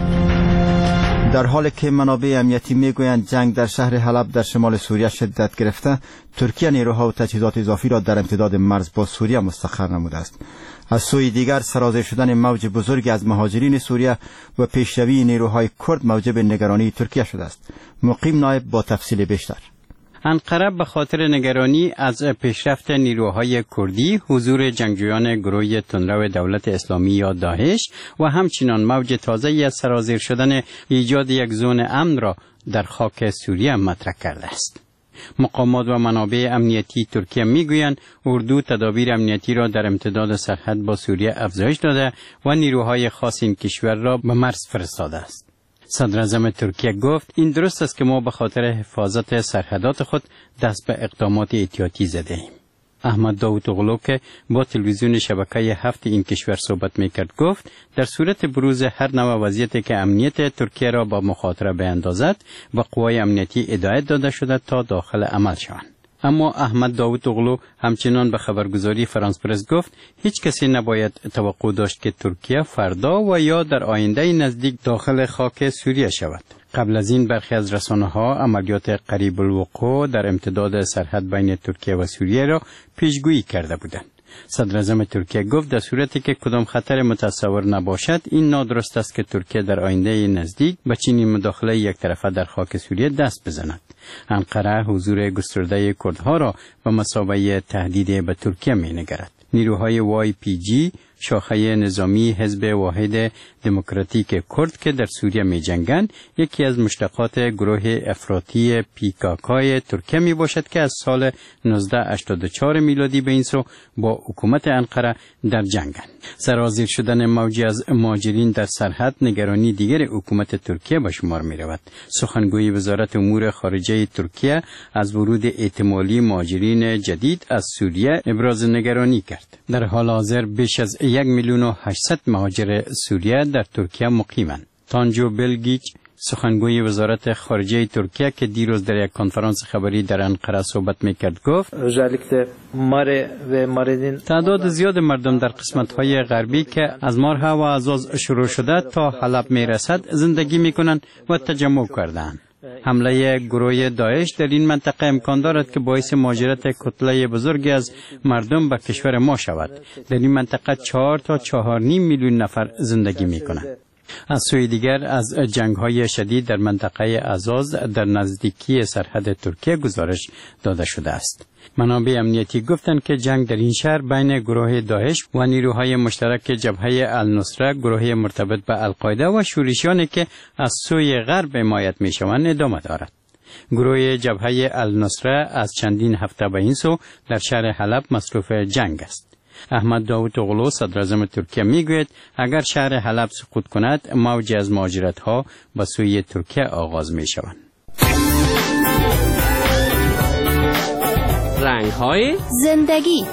در حالی که منابع امنیتی میگویند جنگ در شهر حلب در شمال سوریه شدت گرفته، ترکیه نیروها و تجهیزات اضافی را در امتداد مرز با سوریه مستقر نموده است. از سوی دیگر سرازیر شدن موج بزرگی از مهاجرین سوریه و پیشروی نیروهای کرد موجب نگرانی ترکیه شده است. مقیم نایب با تفصیل بیشتر. انقره به خاطر نگرانی از پیشرفت نیروهای کردی، حضور جنگجویان گروه تندرو دولت اسلامی یا داعش و همچنین موج تازه‌ای از سرازیر شدن ایجاد یک زون امن را در خاک سوریه مطرح کرده است. مقامات و منابع امنیتی ترکیه میگویند اردو تدابیر امنیتی را در امتداد سرحد با سوریه افزایش داده و نیروهای خاص این کشور را به مرز فرستاده است. صدر اعظم ترکیه گفت این درست است که ما به خاطر حفاظت سرحدات خود دست به اقدامات احتیاطی زده ایم. احمد داوطوغلو که با تلویزیون شبکه هفت این کشور صحبت میکرد گفت در صورت بروز هر نوع وضعیتی که امنیت ترکیه را با مخاطره بیندازد و قوای امنیتی هدایت داده شده تا داخل عمل شوند. اما احمد داوطوغلو همچنان به خبرگزاری فرانس پرس گفت هیچ کسی نباید توقع داشت که ترکیه فردا و یا در آینده نزدیک داخل خاک سوریه شود. قبل از این برخی از رسانه‌ها عملیات قریب الوقوع در امتداد سرحد بین ترکیه و سوریه را پیشگویی کرده بودند. صدر اعظم ترکیه گفت در صورتی که کدام خطر متصور نباشد این نادرست است که ترکیه در آینده نزدیک به چنین مداخله یک طرفه در خاک سوریه دست بزند. انقره حضور گسترده کردها را به مثابه تهدید به ترکیه می‌نگرد. نیروهای وای پی جی شاخه نظامی حزب واحد دموکراتیک کرد که در سوریه می جنگند یکی از مشتقات گروه افراطی پیکاکای ترکیه می باشد که از سال نوزده هشتاد و چهار میلادی به این سو با حکومت انقره در جنگند. سرازیر شدن موجی از مهاجرین در سرحد نگرانی دیگر حکومت ترکیه به شمار می رود. سخنگوی وزارت امور خارجه ترکیه از ورود احتمالی مهاجرین جدید از سوریه ابراز نگرانی کرد. در حال حاضر بیش از یک میلیون و هشتصد مهاجر سوریه در ترکیه مقیمند. تانجو بلگیچ سخنگوی وزارت خارجه ترکیه که دیروز در یک کنفرانس خبری در انقره صحبت میکرد گفت تعداد زیاد مردم در قسمت‌های غربی که از مارها و عزاز شروع شده تا حلب میرسد زندگی میکنند و تجمع کردند. حمله گروه داعش در این منطقه امکان دارد که باعث مهاجرت کتله بزرگی از مردم به کشور ما شود. در این منطقه چهار تا چهار نیم میلیون نفر زندگی می کنند. از سوی دیگر از جنگ‌های شدید در منطقه عزاز در نزدیکی سرحد ترکیه گزارش داده شده است. منابع امنیتی گفتند که جنگ در این شهر بین گروه داعش و نیروهای مشترک جبهه النصره، گروه مرتبط به القاعده و شورشیانی که از سوی غرب حمایت می‌شوند ادامه دارد. گروه جبهه النصره از چندین هفته به این سو در شهر حلب مصروف جنگ است. احمد داوطوغلو صدر اعظم ترکیه میگوید اگر شهر حلب سقوط کند موج از مهاجرت‌ها به سوی ترکیه آغاز می‌شوند. رنگ‌های زندگی.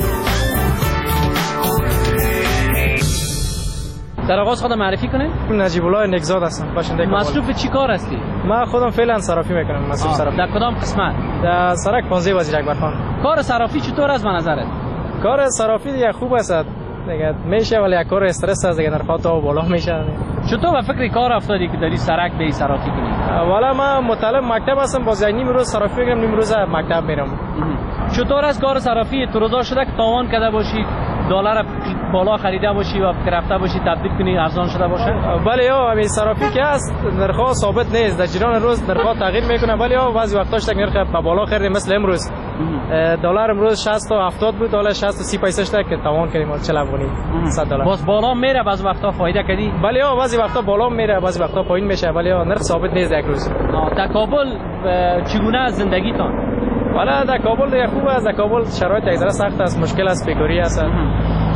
در آغاز خودم معرفی کنید. نجیب الله نگزاد هستم، باشنده کابل. مصروف چی کار هستی؟ من خودم فعلا صرافی میکنم. مصروف صرافی. در کدام قسمت؟ در سرک پانزده وزیر اکبر خان. کار صرافی چطور است به نظرت؟ کار صرافی دیگه خوب است دیگه، میشه ولی یک کار استرس است دیگه، نرخ‌ها تا بالا میشه. چطور به فکر کار افتادی که داری سرک به صرافی کنی؟ والا من مطالب مکتب هستم، باز یک نیم روز صرافی میکنم، نیم روز مکتب میرم. چطور از کار صرافی تو روزا شده که تاوان کرده باشی، دلار بالا خریده باشی و رفته باشی تبدیل کنی ارزان شده باشه؟ بله یا همین صرافی که است نرخ‌ها ثابت نیست، در جریان روز نرخ‌ها تغییر میکنه. ولی یا بعضی وقتاش tak نرخ به بالا خریدیم، مثل امروز دلار امروز شصت تا هفتاد بود، دلار شصت تا سی پیسه شده که تاوان کردیم چهل افغانی صد دلار. باز بالا میره، بعضی وقتا فایده کردی؟ بله یا بعضی وقتا بالا میره، بعضی وقتا پایین میشه، ولی یا نرخ ثابت نیست یک روز. در کابل چگونه از زندگیتان؟ والا در کابل دیگه خوب است. در کابل شرایط یک ذره سخت است، مشکل است، بیکاری است.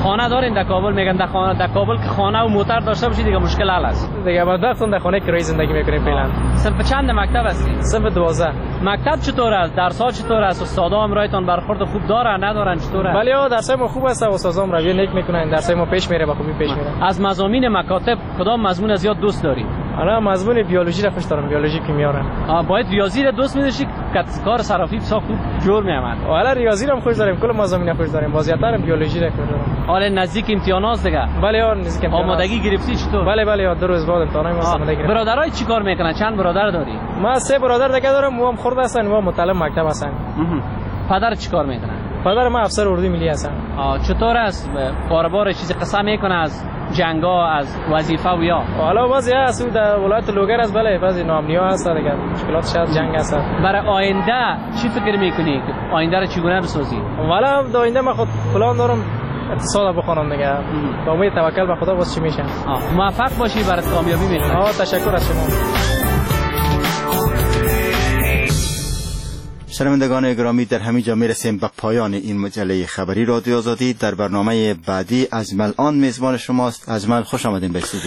خانه دارین در کابل؟ میگن در خانه در کابل که خانه و موتر داشته باشی دیگه مشکل حل است. دیگه بدبختم در خانه کرایه زندگی میکنیم فعلا. صنف چند مکتب هستی؟ صنف دوازده. مکتب چطور است؟ درس‌ها چطور است؟ استادا هم رایتون برخورد خوب دارن ندارن چطوره؟ بله ها درسای ما خوب است، استادام رویه نیک میکنن، درسای ما پیش میره، با خوبی پیش میره. از مضامین مکاتب کدام مضمون از زیاد دوست داری؟ انا مضمون بیولوژی را خوش دارم، بیولوژی کیمیا را. باید ریاضی را دوست می‌داشتی که کار صرافی بسا خوب جور میامد. حالا ریاضی را هم خوش داریم، کل مضامین خوش داریم، بازیاتر بیولوژی را خوش دارم. حالا نزدیک امتحانات دیگه. بله ها نزدیک امتحانات. آمادگی گرفتی چطور؟ بله بله دو روز بعد امتحانای ما آمادگی گرفتیم. برادرای چیکار میکنن؟ چند برادر داری؟ ما سه برادر دیگه دارم، او هم خرد هستن، او متعلم مکتب هستن. پدر چیکار میکنه؟ پدر ما افسر اردوی ملی هستن. چطور است؟ بار بار چیزی قصه میکنه از جنگا، از وظیفه و یا حالا بعضی هست در ولایت لوگر است، بله بعضی نامنیا هست دیگه، مشکلات شاید جنگ هست. برای آینده چی فکر میکنی که آینده رو چگونه بسازی؟ والا در آینده من خود پلان دارم اقتصاد بخونم دیگه، با امید توکل به خدا واسه چی میشه. موفق باشی، برات کامیابی میخوام. آه تشکر از شما. شنوندگان گرامی، در همین جا میرسیم به پایان این مجله خبری رادیو آزادی. در برنامه بعدی اجمل آن میزبان شماست. اجمل خوش آمدین به استودیو.